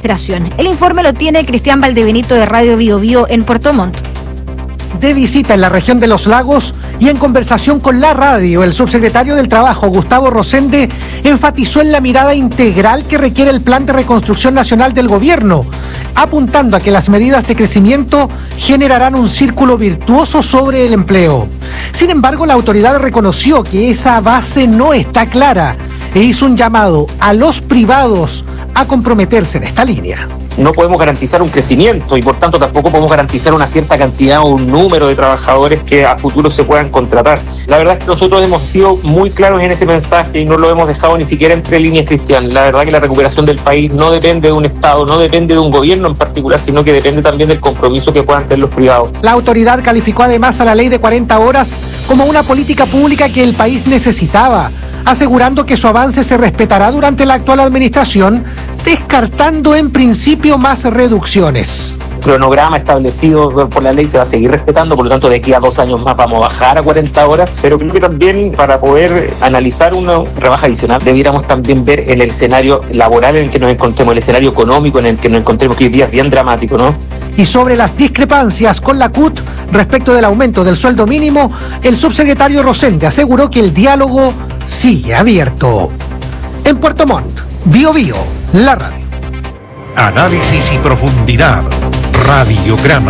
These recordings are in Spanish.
administración. El informe lo tiene Cristian Valdebenito de Radio Bio Bio en Puerto Montt. De visita en la región de Los Lagos y en conversación con la radio, el subsecretario del Trabajo, Gustavo Rosende, enfatizó en la mirada integral que requiere el Plan de Reconstrucción Nacional del Gobierno, apuntando a que las medidas de crecimiento generarán un círculo virtuoso sobre el empleo. Sin embargo, la autoridad reconoció que esa base no está clara e hizo un llamado a los privados a comprometerse en esta línea. No podemos garantizar un crecimiento y por tanto tampoco podemos garantizar una cierta cantidad o un número de trabajadores que a futuro se puedan contratar. La verdad es que nosotros hemos sido muy claros en ese mensaje y no lo hemos dejado ni siquiera entre líneas, Cristian. La verdad que la recuperación del país no depende de un Estado, no depende de un gobierno en particular, sino que depende también del compromiso que puedan tener los privados. La autoridad calificó además a la ley de 40 horas como una política pública que el país necesitaba, asegurando que su avance se respetará durante la actual administración, descartando en principio más reducciones. El cronograma establecido por la ley se va a seguir respetando, por lo tanto de aquí a 2 años más vamos a bajar a 40 horas, pero creo que también para poder analizar una rebaja adicional debiéramos también ver el escenario laboral en el que nos encontremos, el escenario económico en el que nos encontremos, que hoy día es bien dramático, ¿no? Y sobre las discrepancias con la CUT respecto del aumento del sueldo mínimo, el subsecretario Rosende aseguró que el diálogo sigue abierto. En Puerto Montt, Bio Bio, la radio. Análisis y profundidad. Radiograma.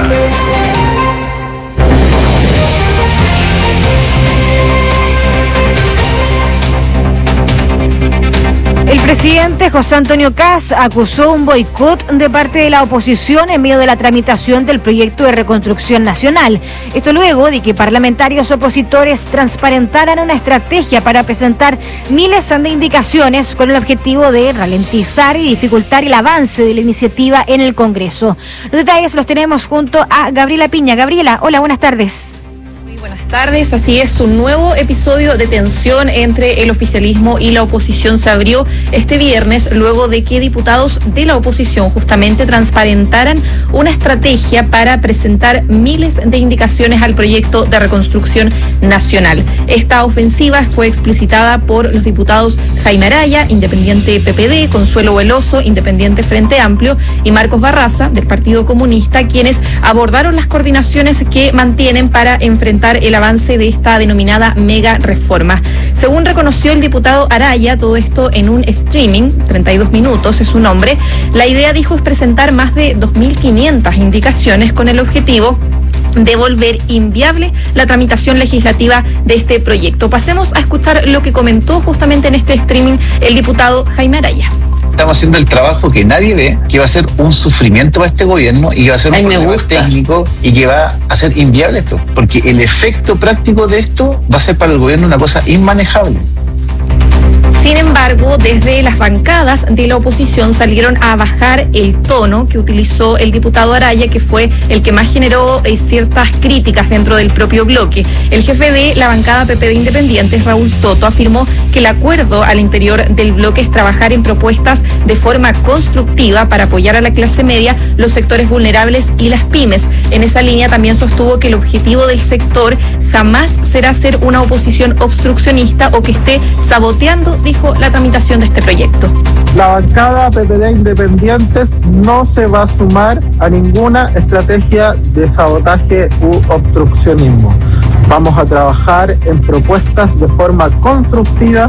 El presidente José Antonio Kast acusó un boicot de parte de la oposición en medio de la tramitación del proyecto de reconstrucción nacional. Esto luego de que parlamentarios opositores transparentaran una estrategia para presentar miles de indicaciones con el objetivo de ralentizar y dificultar el avance de la iniciativa en el Congreso. Los detalles los tenemos junto a Gabriela Piña. Gabriela, hola, buenas tardes. Buenas tardes, así es, un nuevo episodio de tensión entre el oficialismo y la oposición se abrió este viernes luego de que diputados de la oposición justamente transparentaran una estrategia para presentar miles de indicaciones al proyecto de reconstrucción nacional. Esta ofensiva fue explicitada por los diputados Jaime Araya, independiente PPD, Consuelo Veloso, independiente Frente Amplio, y Marcos Barraza, del Partido Comunista, quienes abordaron las coordinaciones que mantienen para enfrentar el avance de esta denominada mega reforma. Según reconoció el diputado Araya, todo esto en un streaming, 32 minutos es su nombre, la idea, dijo, es presentar más de 2.500 indicaciones con el objetivo de volver inviable la tramitación legislativa de este proyecto. Pasemos a escuchar lo que comentó justamente en este streaming el diputado Jaime Araya. Estamos haciendo el trabajo que nadie ve, que va a ser un sufrimiento para este gobierno y que va a ser un problema técnico y que va a ser inviable esto, porque el efecto práctico de esto va a ser para el gobierno una cosa inmanejable. Sin embargo, desde las bancadas de la oposición salieron a bajar el tono que utilizó el diputado Araya, que fue el que más generó ciertas críticas dentro del propio bloque. El jefe de la bancada PPD Independientes, Raúl Soto, afirmó que el acuerdo al interior del bloque es trabajar en propuestas de forma constructiva para apoyar a la clase media, los sectores vulnerables y las pymes. En esa línea también sostuvo que el objetivo del sector jamás será ser una oposición obstruccionista o que esté saboteando, dijo, la tramitación de este proyecto. La bancada PPD Independientes no se va a sumar a ninguna estrategia de sabotaje u obstruccionismo. Vamos a trabajar en propuestas de forma constructiva.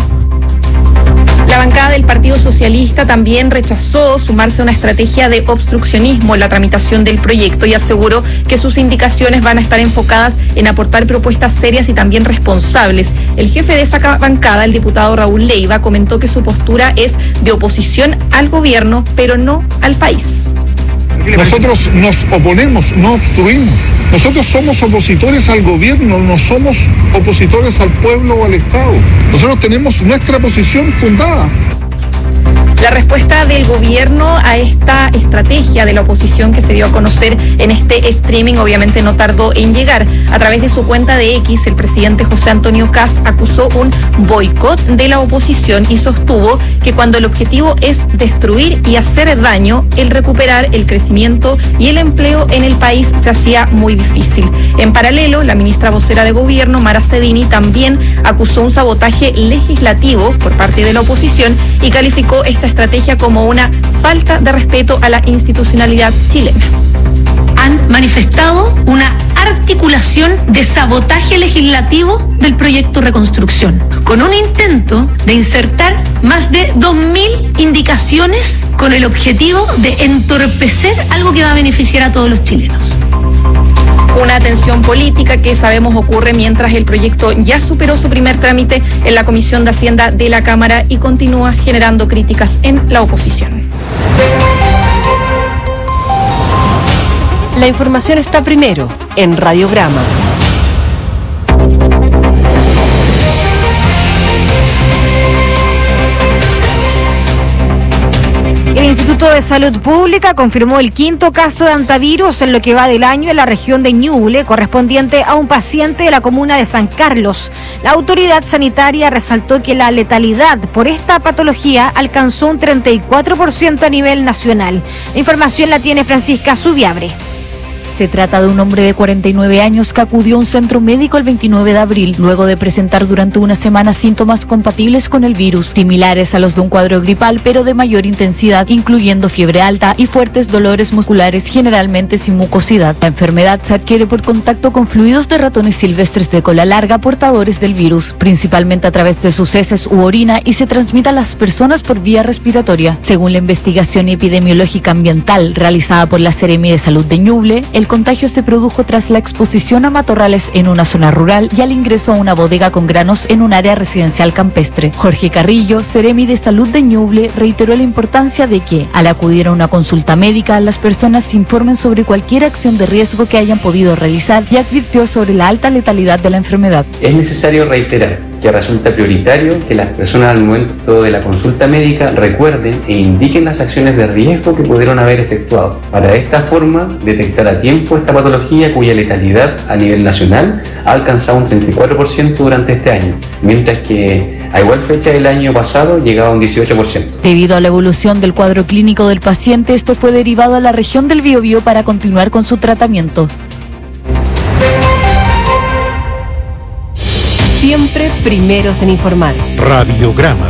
La bancada del Partido Socialista también rechazó sumarse a una estrategia de obstruccionismo en la tramitación del proyecto y aseguró que sus indicaciones van a estar enfocadas en aportar propuestas serias y también responsables. El jefe de esa bancada, el diputado Raúl Leiva, comentó que su postura es de oposición al gobierno, pero no al país. Nosotros nos oponemos, no obstruimos. Nosotros somos opositores al gobierno, no somos opositores al pueblo o al Estado. Nosotros tenemos nuestra posición fundada. La respuesta del gobierno a esta estrategia de la oposición que se dio a conocer en este streaming obviamente no tardó en llegar. A través de su cuenta de X, el presidente José Antonio Kast acusó un boicot de la oposición y sostuvo que cuando el objetivo es destruir y hacer daño, el recuperar el crecimiento y el empleo en el país se hacía muy difícil. En paralelo, la ministra vocera de gobierno, Mara Cedini, también acusó un sabotaje legislativo por parte de la oposición y calificó esta estrategia como una falta de respeto a la institucionalidad chilena. Han manifestado una articulación de sabotaje legislativo del proyecto Reconstrucción, con un intento de insertar más de 2.000 indicaciones con el objetivo de entorpecer algo que va a beneficiar a todos los chilenos. Una tensión política que sabemos ocurre mientras el proyecto ya superó su primer trámite en la Comisión de Hacienda de la Cámara y continúa generando críticas en la oposición. La información está primero en Radiograma. El Instituto de Salud Pública confirmó el 5º caso de hantavirus en lo que va del año en la región de Ñuble, correspondiente a un paciente de la comuna de San Carlos. La autoridad sanitaria resaltó que la letalidad por esta patología alcanzó un 34% a nivel nacional. La información la tiene Francisca Zubiabre. Se trata de un hombre de 49 años que acudió a un centro médico el 29 de abril, luego de presentar durante una semana síntomas compatibles con el virus, similares a los de un cuadro gripal, pero de mayor intensidad, incluyendo fiebre alta y fuertes dolores musculares, generalmente sin mucosidad. La enfermedad se adquiere por contacto con fluidos de ratones silvestres de cola larga portadores del virus, principalmente a través de sus heces u orina, y se transmite a las personas por vía respiratoria. Según la investigación epidemiológica ambiental realizada por la Seremi de Salud de Ñuble, el contagio se produjo tras la exposición a matorrales en una zona rural y al ingreso a una bodega con granos en un área residencial campestre. Jorge Carrillo, Seremi de Salud de Ñuble, reiteró la importancia de que, al acudir a una consulta médica, las personas se informen sobre cualquier acción de riesgo que hayan podido realizar y advirtió sobre la alta letalidad de la enfermedad. Es necesario reiterar que resulta prioritario que las personas al momento de la consulta médica recuerden e indiquen las acciones de riesgo que pudieron haber efectuado, para de esta forma detectar a tiempo esta patología cuya letalidad a nivel nacional ha alcanzado un 34% durante este año, mientras que a igual fecha del año pasado llegaba a un 18%. Debido a la evolución del cuadro clínico del paciente, este fue derivado a la región del Biobío para continuar con su tratamiento. Siempre primeros en informar. Radiograma.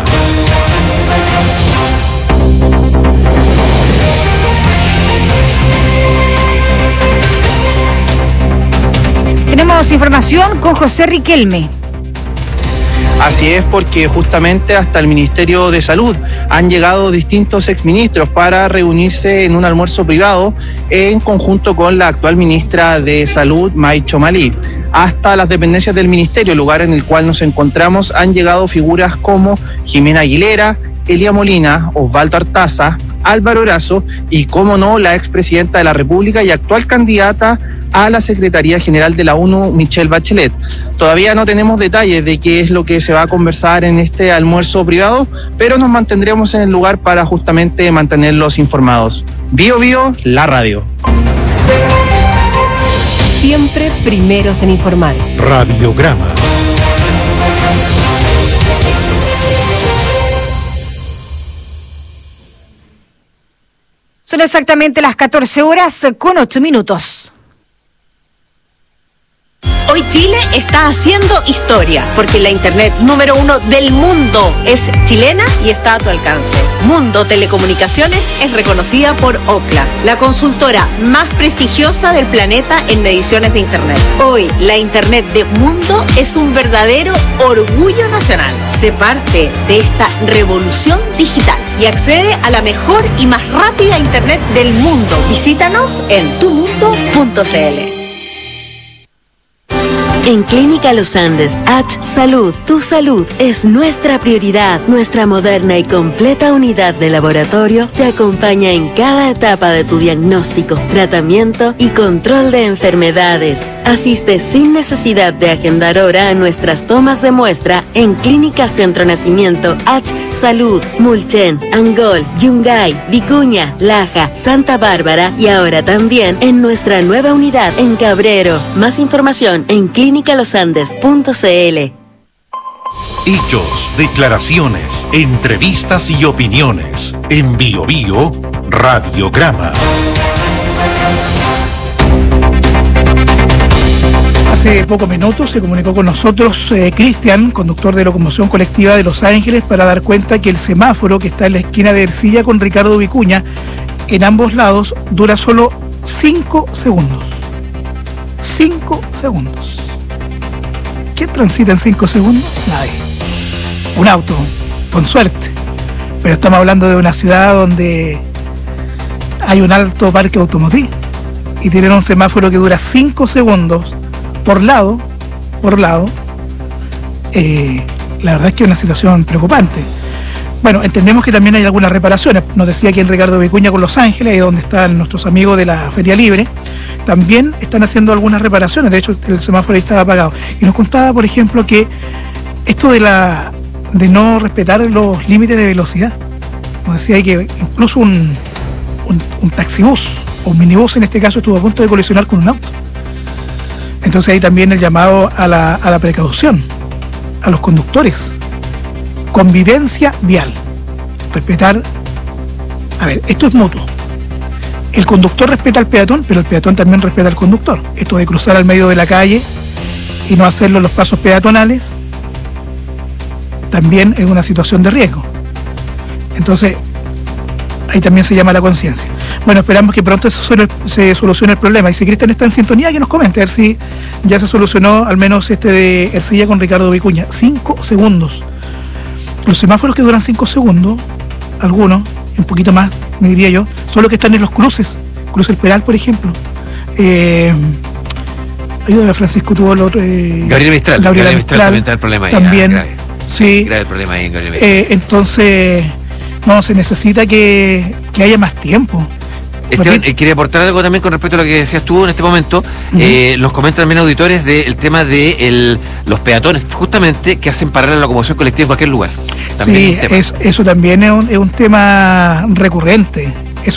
Tenemos información con José Riquelme. Así es, porque justamente hasta el Ministerio de Salud han llegado distintos exministros para reunirse en un almuerzo privado en conjunto con la actual ministra de Salud, May Chomalí. Hasta las dependencias del ministerio, lugar en el cual nos encontramos, han llegado figuras como Jimena Aguilera, Elia Molina, Osvaldo Artaza, Álvaro Erazo y, cómo no, la expresidenta de la República y actual candidata a la Secretaría General de la ONU, Michelle Bachelet. Todavía no tenemos detalles de qué es lo que se va a conversar en este almuerzo privado, pero nos mantendremos en el lugar para justamente mantenerlos informados. Bio Bio, la radio. Siempre primeros en informar. Radiograma. Son exactamente las 14:08. Hoy Chile está haciendo historia, porque la internet número 1 del mundo es chilena y está a tu alcance. Mundo Telecomunicaciones es reconocida por Ookla, la consultora más prestigiosa del planeta en mediciones de internet. Hoy, la internet de Mundo es un verdadero orgullo nacional. Sé parte de esta revolución digital y accede a la mejor y más rápida internet del mundo. Visítanos en tumundo.cl. En Clínica Los Andes, H Salud, tu salud es nuestra prioridad. Nuestra moderna y completa unidad de laboratorio te acompaña en cada etapa de tu diagnóstico, tratamiento y control de enfermedades. Asiste sin necesidad de agendar hora a nuestras tomas de muestra en Clínica Centro Nacimiento, H Salud, Mulchen, Angol, Yungay, Vicuña, Laja, Santa Bárbara y ahora también en nuestra nueva unidad en Cabrero. Más información en clinicalosandes.cl. Hechos, declaraciones, entrevistas y opiniones. En Bio Bio, Radiograma. Hace Hace pocos minutos se comunicó con nosotros Cristian, conductor de locomoción colectiva de Los Ángeles, para dar cuenta que el semáforo que está en la esquina de Ercilla con Ricardo Vicuña, en ambos lados, dura solo 5 segundos. 5 segundos. ¿Quién transita en 5 segundos? Nadie. Un auto, con suerte. Pero estamos hablando de una ciudad donde hay un alto parque automotriz y tienen un semáforo que dura 5 segundos por lado. La verdad es que es una situación preocupante. Bueno, entendemos que también hay algunas reparaciones. Nos decía que en Ricardo Vicuña con Los Ángeles, ahí donde están nuestros amigos de la Feria Libre, también están haciendo algunas reparaciones. De hecho, el semáforo ahí estaba apagado. Y nos contaba, por ejemplo, que esto de no respetar los límites de velocidad. Nos decía que incluso un taxibús, o un minibús en este caso, estuvo a punto de colisionar con un auto. Entonces ahí también el llamado a la precaución, a los conductores. Convivencia vial. Respetar. A ver, esto es mutuo. El conductor respeta al peatón, pero el peatón también respeta al conductor. Esto de cruzar al medio de la calle y no hacerlo en los pasos peatonales también es una situación de riesgo. Entonces, ahí también se llama la conciencia. Bueno, esperamos que pronto se solucione el problema. Y si Cristian está en sintonía, que nos comente, a ver si ya se solucionó al menos este de Ercilla con Ricardo Vicuña. 5 segundos. Los semáforos que duran 5 segundos, algunos, un poquito más, me diría yo, son los que están en los cruces. Cruce El Peral, por ejemplo. Ayúdame, Francisco, tuvo el otro. Gabriel Mistral también está el problema ahí. También, grave. Sí. Grave el problema ahí en Gabriel Mistral. Entonces, no, se necesita que haya más tiempo. Esteban, quería aportar algo también con respecto a lo que decías tú en este momento. Nos comentan también auditores del tema de los peatones, justamente, que hacen parar la locomoción colectiva en cualquier lugar. También sí, eso también es un tema recurrente.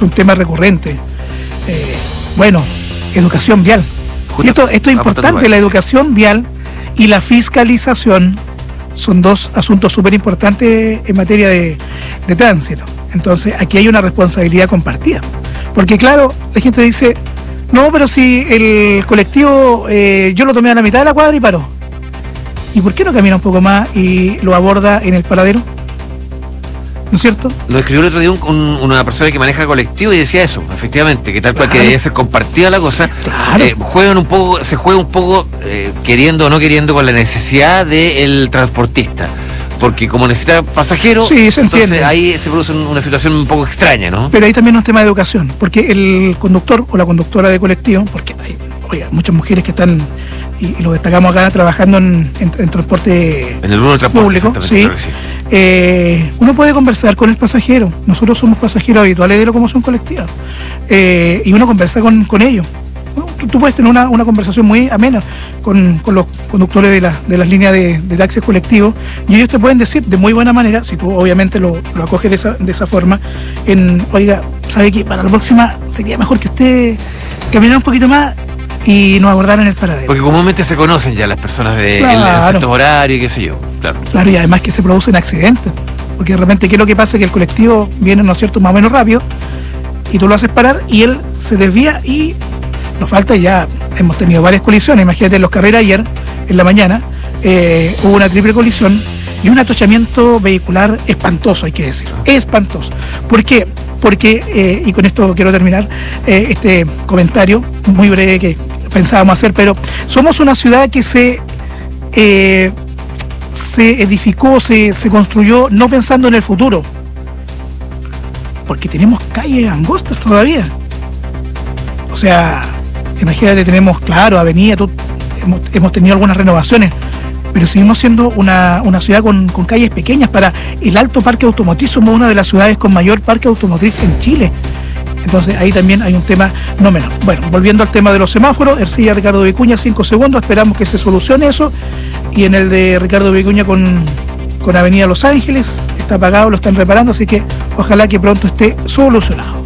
Bueno, educación vial. Sí, esto es importante, la educación vial y la fiscalización son dos asuntos súper importantes en materia de tránsito. Entonces, aquí hay una responsabilidad compartida. Porque claro, la gente dice, no, pero si el colectivo yo lo tomé a la mitad de la cuadra y paró. ¿Y por qué no camina un poco más y lo aborda en el paradero? ¿No es cierto? Lo escribió el otro día una persona que maneja colectivo y decía eso, efectivamente, que tal cual que debe ser compartida la cosa. Claro. Se juega un poco queriendo o no queriendo con la necesidad del transportista. Porque como necesita pasajeros, sí, se entiende. Entonces ahí se produce una situación un poco extraña, ¿no? Pero ahí también es un tema de educación, porque el conductor o la conductora de colectivo, porque hay muchas mujeres que están, y lo destacamos acá, trabajando en transporte en el público, sí. Claro que sí. Uno puede conversar con el pasajero. Nosotros somos pasajeros habituales de locomoción colectiva, y uno conversa con ellos. Tú puedes tener una conversación muy amena con los conductores de las líneas de taxis colectivos, y ellos te pueden decir de muy buena manera, si tú obviamente lo acoges de esa forma, oiga, ¿sabe qué? Para la próxima sería mejor que usted caminara un poquito más y nos abordara en el paradero. Porque comúnmente se conocen ya las personas de ciertos horarios y qué sé yo. Claro, y además que se producen accidentes, porque de repente, ¿qué es lo que pasa? Que el colectivo viene, ¿no es cierto?, más o menos rápido, y tú lo haces parar y él se desvía y nos falta. Ya hemos tenido varias colisiones. Imagínate, en Los Carreras ayer, en la mañana, hubo una triple colisión y un atochamiento vehicular espantoso, hay que decirlo. Espantoso. ¿Por qué? Porque, y con esto quiero terminar este comentario muy breve que pensábamos hacer, pero somos una ciudad que se edificó, se construyó no pensando en el futuro, porque tenemos calles angostas todavía. O sea, imagínate, tenemos, claro, avenida, hemos tenido algunas renovaciones, pero seguimos siendo una ciudad con calles pequeñas. Para el alto parque automotriz somos una de las ciudades con mayor parque automotriz en Chile. Entonces ahí también hay un tema no menor. Bueno, volviendo al tema de los semáforos, Ercilla Ricardo Vicuña, 5 segundos, esperamos que se solucione eso. Y en el de Ricardo Vicuña con Avenida Los Ángeles está apagado, lo están reparando, así que ojalá que pronto esté solucionado.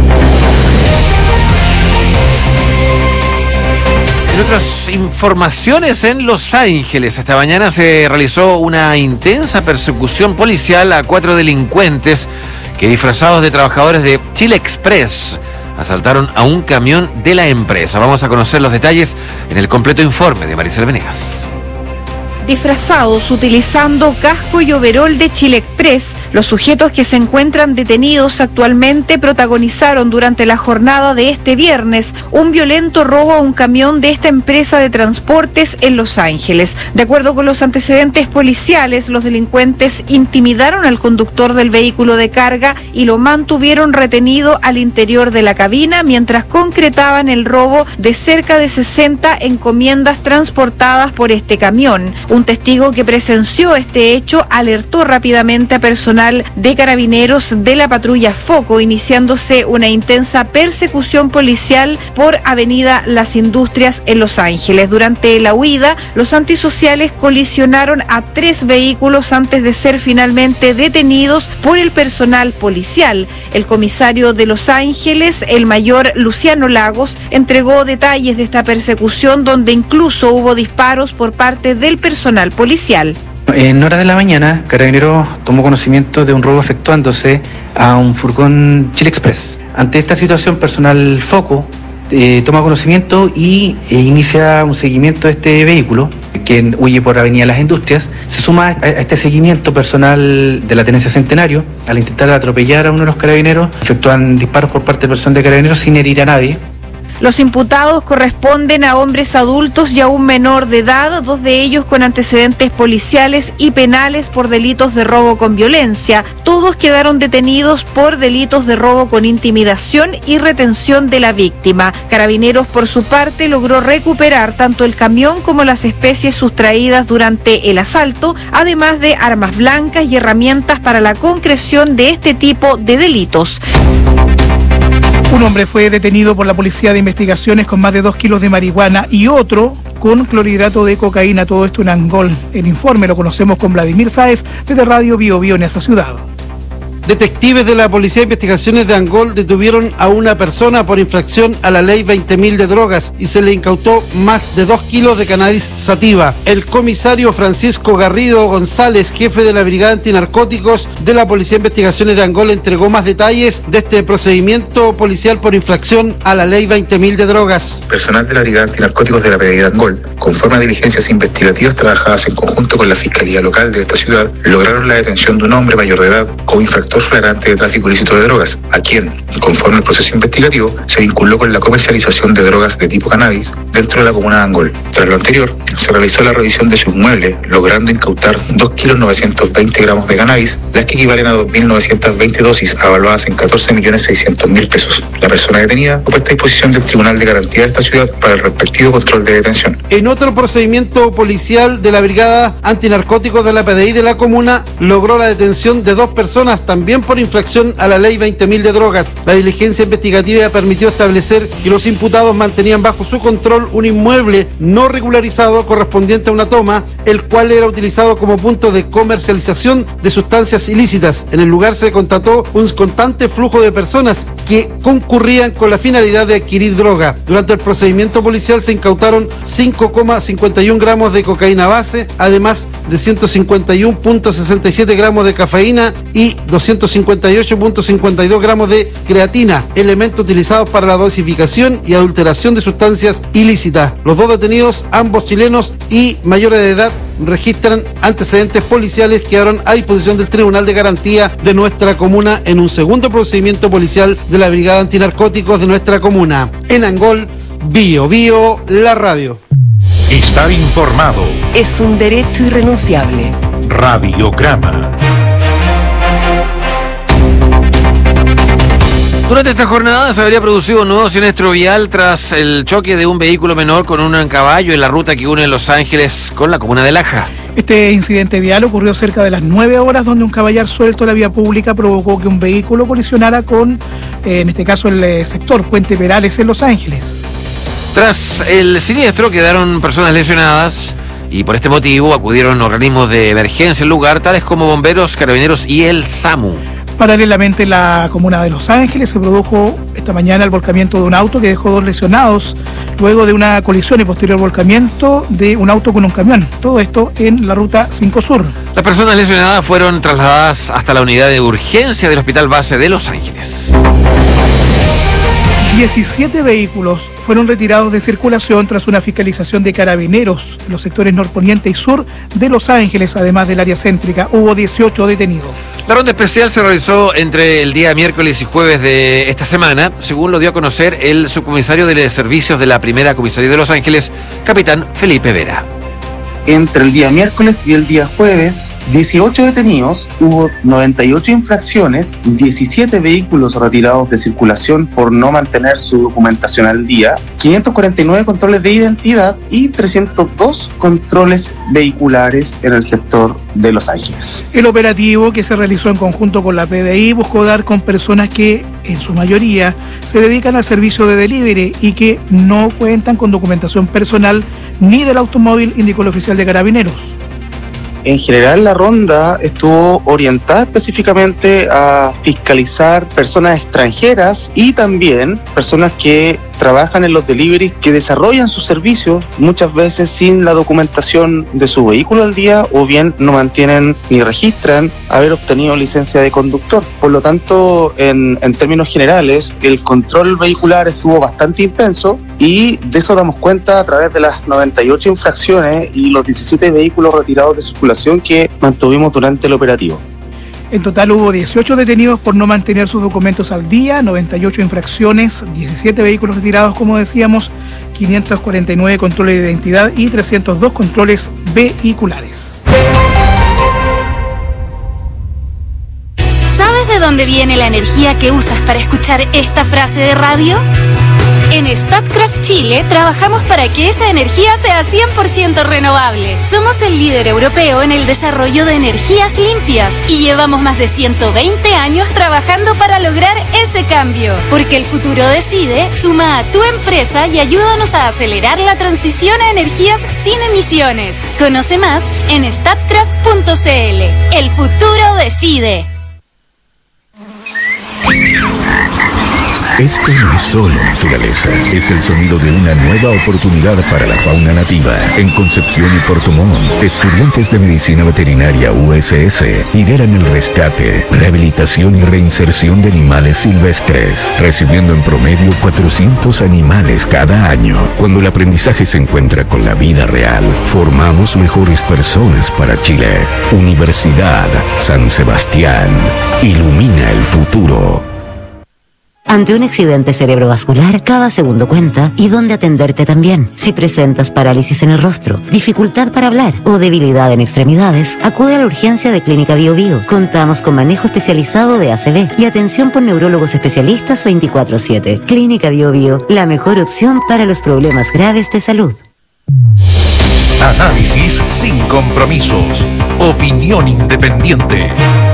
En otras informaciones, en Los Ángeles, esta mañana se realizó una intensa persecución policial a 4 delincuentes que, disfrazados de trabajadores de Chile Express, asaltaron a un camión de la empresa. Vamos a conocer los detalles en el completo informe de Maricel Venegas. Disfrazados utilizando casco y overol de Chile Express, los sujetos que se encuentran detenidos actualmente protagonizaron durante la jornada de este viernes un violento robo a un camión de esta empresa de transportes en Los Ángeles. De acuerdo con los antecedentes policiales, los delincuentes intimidaron al conductor del vehículo de carga y lo mantuvieron retenido al interior de la cabina mientras concretaban el robo de cerca de 60 encomiendas transportadas por este camión. Un testigo que presenció este hecho alertó rápidamente a personal de Carabineros de la patrulla Foco, iniciándose una intensa persecución policial por Avenida Las Industrias en Los Ángeles. Durante la huida, los antisociales colisionaron a 3 vehículos antes de ser finalmente detenidos por el personal policial. El comisario de Los Ángeles, el mayor Luciano Lagos, entregó detalles de esta persecución donde incluso hubo disparos por parte del personal policial. En horas de la mañana, Carabineros tomó conocimiento de un robo efectuándose a un furgón Chile Express. Ante esta situación, personal Foco toma conocimiento y inicia un seguimiento de este vehículo que huye por Avenida Las Industrias. Se suma a este seguimiento personal de la Tenencia Centenario. Al intentar atropellar a uno de los carabineros, efectúan disparos por parte del personal de Carabineros sin herir a nadie. Los imputados corresponden a hombres adultos y a un menor de edad, 2 de ellos con antecedentes policiales y penales por delitos de robo con violencia. Todos quedaron detenidos por delitos de robo con intimidación y retención de la víctima. Carabineros, por su parte, logró recuperar tanto el camión como las especies sustraídas durante el asalto, además de armas blancas y herramientas para la concreción de este tipo de delitos. Un hombre fue detenido por la Policía de Investigaciones con más de 2 kilos de marihuana y otro con clorhidrato de cocaína, todo esto en Angol. El informe lo conocemos con Vladimir Sáez, desde Radio Bio Bio en esa ciudad. Detectives de la Policía de Investigaciones de Angol detuvieron a una persona por infracción a la ley 20.000 de drogas y se le incautó más de 2 kilos de cannabis sativa. El comisario Francisco Garrido González, jefe de la Brigada Antinarcóticos de la Policía de Investigaciones de Angol, entregó más detalles de este procedimiento policial por infracción a la ley 20.000 de drogas. Personal de la Brigada Antinarcóticos de la PDI de Angol, conforme a diligencias investigativas trabajadas en conjunto con la Fiscalía Local de esta ciudad, lograron la detención de un hombre mayor de edad como infractor flagrante de tráfico ilícito de drogas, a quien, conforme al proceso investigativo, se vinculó con la comercialización de drogas de tipo cannabis dentro de la comuna de Angol. Tras lo anterior, se realizó la revisión de su inmueble, logrando incautar 2,920 kilos de cannabis, las que equivalen a 2.920 dosis, avaluadas en 14.600.000 pesos. La persona detenida fue puesta a disposición del Tribunal de Garantía de esta ciudad para el respectivo control de detención. En otro procedimiento policial de la Brigada Antinarcóticos de la PDI de la comuna, logró la detención de 2 personas también por infracción a la ley 20.000 de drogas. La diligencia investigativa permitió establecer que los imputados mantenían bajo su control un inmueble no regularizado correspondiente a una toma, el cual era utilizado como punto de comercialización de sustancias ilícitas. En el lugar se constató un constante flujo de personas que concurrían con la finalidad de adquirir droga. Durante el procedimiento policial se incautaron 5,51 gramos de cocaína base, además de 151,67 gramos de cafeína y 258,52 gramos de creatina, elementos utilizados para la dosificación y adulteración de sustancias ilícitas. Los 2 detenidos, ambos chilenos y mayores de edad, registran antecedentes policiales que quedaron a disposición del Tribunal de Garantía de nuestra comuna en un segundo procedimiento policial de la Brigada Antinarcóticos de nuestra comuna. En Angol, Bio Bio, la radio. Estar informado es un derecho irrenunciable. Radiograma. Durante esta jornada se habría producido un nuevo siniestro vial tras el choque de un vehículo menor con un caballo en la ruta que une Los Ángeles con la comuna de Laja. Este incidente vial ocurrió cerca de las 9 horas, donde un caballar suelto en la vía pública provocó que un vehículo colisionara con, en este caso, el sector Puente Perales en Los Ángeles. Tras el siniestro quedaron personas lesionadas y por este motivo acudieron organismos de emergencia al lugar, tales como bomberos, carabineros y el SAMU. Paralelamente, en la comuna de Los Ángeles se produjo esta mañana el volcamiento de un auto que dejó 2 lesionados luego de una colisión y posterior volcamiento de un auto con un camión. Todo esto en la ruta 5 Sur. Las personas lesionadas fueron trasladadas hasta la unidad de urgencia del Hospital Base de Los Ángeles. 17 vehículos fueron retirados de circulación tras una fiscalización de carabineros en los sectores norponiente y sur de Los Ángeles, además del área céntrica. Hubo 18 detenidos. La ronda especial se realizó entre el día miércoles y jueves de esta semana, según lo dio a conocer el subcomisario de servicios de la primera comisaría de Los Ángeles, capitán Felipe Vera. Entre el día miércoles y el día jueves, 18 detenidos, hubo 98 infracciones, 17 vehículos retirados de circulación por no mantener su documentación al día, 549 controles de identidad y 302 controles vehiculares en el sector de Los Ángeles. El operativo, que se realizó en conjunto con la PDI, buscó dar con personas que, en su mayoría, se dedican al servicio de delivery y que no cuentan con documentación personal ni del automóvil, indicó el oficial de Carabineros. En general, la ronda estuvo orientada específicamente a fiscalizar personas extranjeras y también personas que trabajan en los deliveries, que desarrollan sus servicios muchas veces sin la documentación de su vehículo al día, o bien no mantienen ni registran haber obtenido licencia de conductor. Por lo tanto, en términos generales, el control vehicular estuvo bastante intenso y de eso damos cuenta a través de las 98 infracciones y los 17 vehículos retirados de circulación que mantuvimos durante el operativo. En total hubo 18 detenidos por no mantener sus documentos al día, 98 infracciones, 17 vehículos retirados, como decíamos, 549 controles de identidad y 302 controles vehiculares. ¿Sabes de dónde viene la energía que usas para escuchar esta frase de radio? En Statkraft Chile trabajamos para que esa energía sea 100% renovable. Somos el líder europeo en el desarrollo de energías limpias y llevamos más de 120 años trabajando para lograr ese cambio. Porque el futuro decide, suma a tu empresa y ayúdanos a acelerar la transición a energías sin emisiones. Conoce más en statkraft.cl. El futuro decide. Esto no es solo naturaleza, es el sonido de una nueva oportunidad para la fauna nativa. En Concepción y Puerto Montt, estudiantes de Medicina Veterinaria USS lideran el rescate, rehabilitación y reinserción de animales silvestres, recibiendo en promedio 400 animales cada año. Cuando el aprendizaje se encuentra con la vida real, formamos mejores personas para Chile. Universidad San Sebastián, ilumina el futuro. Ante un accidente cerebrovascular, cada segundo cuenta y dónde atenderte también. Si presentas parálisis en el rostro, dificultad para hablar o debilidad en extremidades, acude a la urgencia de Clínica Bio Bio. Contamos con manejo especializado de ACV y atención por neurólogos especialistas 24/7. Clínica Bio Bio, la mejor opción para los problemas graves de salud. Análisis sin compromisos. Opinión independiente.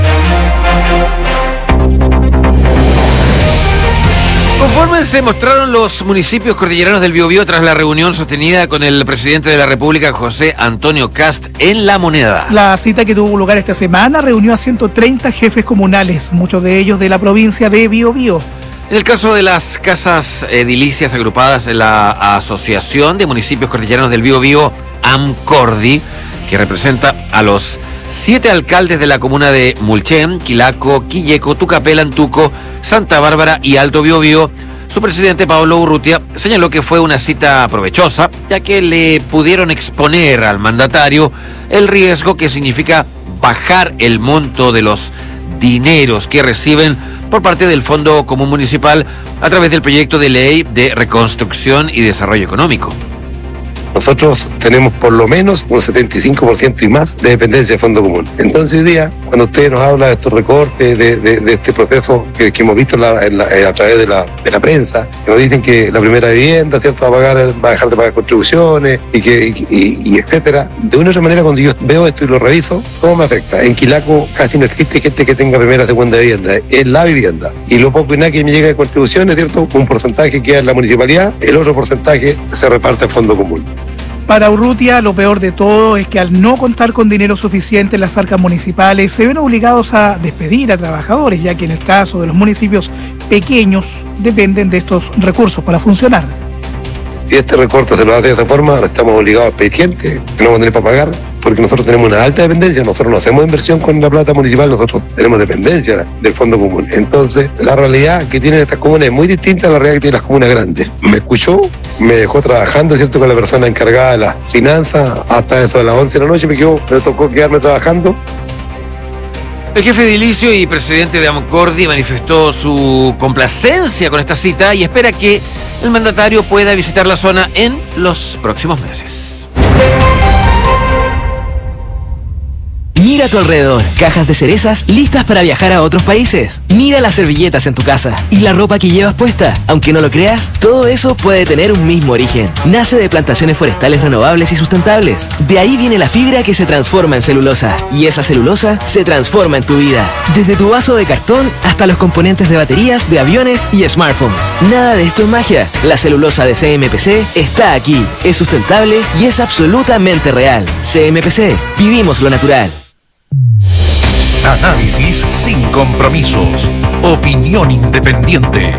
Conforme se mostraron los municipios cordilleranos del Biobío tras la reunión sostenida con el presidente de la República, José Antonio Kast, en La Moneda. La cita que tuvo lugar esta semana reunió a 130 jefes comunales, muchos de ellos de la provincia de Biobío. En el caso de las casas edilicias agrupadas en la Asociación de Municipios Cordilleranos del Biobío, AMCORDI, que representa a los 7 alcaldes de la comuna de Mulchen, Quilaco, Quilleco, Tucapel, Antuco, Santa Bárbara y Alto Biobío, su presidente Pablo Urrutia señaló que fue una cita provechosa, ya que le pudieron exponer al mandatario el riesgo que significa bajar el monto de los dineros que reciben por parte del Fondo Común Municipal a través del proyecto de ley de reconstrucción y desarrollo económico. Nosotros tenemos por lo menos un 75% y más de dependencia de Fondo Común. Entonces hoy día, cuando usted nos habla de estos recortes, de este proceso que hemos visto a través de la prensa, que nos dicen que la primera vivienda, ¿cierto?, va a dejar de pagar contribuciones y etcétera. De una u otra manera, cuando yo veo esto y lo reviso, ¿cómo me afecta? En Quilaco casi no existe gente que tenga primera o segunda vivienda, es la vivienda. Y lo poco y nada que me llega de contribuciones, ¿cierto?, un porcentaje queda en la municipalidad, el otro porcentaje se reparte a Fondo Común. Para Urrutia, lo peor de todo es que al no contar con dinero suficiente en las arcas municipales, se ven obligados a despedir a trabajadores, ya que en el caso de los municipios pequeños dependen de estos recursos para funcionar. Si este recorte se lo hace de esta forma, estamos obligados a pedir gente que no vamos a tener para pagar porque nosotros tenemos una alta dependencia, nosotros no hacemos inversión con la plata municipal, nosotros tenemos dependencia del fondo común. Entonces, la realidad que tienen estas comunas es muy distinta a la realidad que tienen las comunas grandes. Me escuchó, me dejó trabajando, ¿cierto?, con la persona encargada de las finanzas, hasta eso de las 11 de la noche me tocó quedarme trabajando. El jefe edilicio y presidente de Amocordi manifestó su complacencia con esta cita y espera que el mandatario pueda visitar la zona en los próximos meses. Mira a tu alrededor, cajas de cerezas listas para viajar a otros países. Mira las servilletas en tu casa y la ropa que llevas puesta. Aunque no lo creas, todo eso puede tener un mismo origen. Nace de plantaciones forestales renovables y sustentables. De ahí viene la fibra que se transforma en celulosa. Y esa celulosa se transforma en tu vida. Desde tu vaso de cartón hasta los componentes de baterías, de aviones y smartphones. Nada de esto es magia. La celulosa de CMPC está aquí. Es sustentable y es absolutamente real. CMPC, vivimos lo natural. Análisis sin compromisos. Opinión independiente.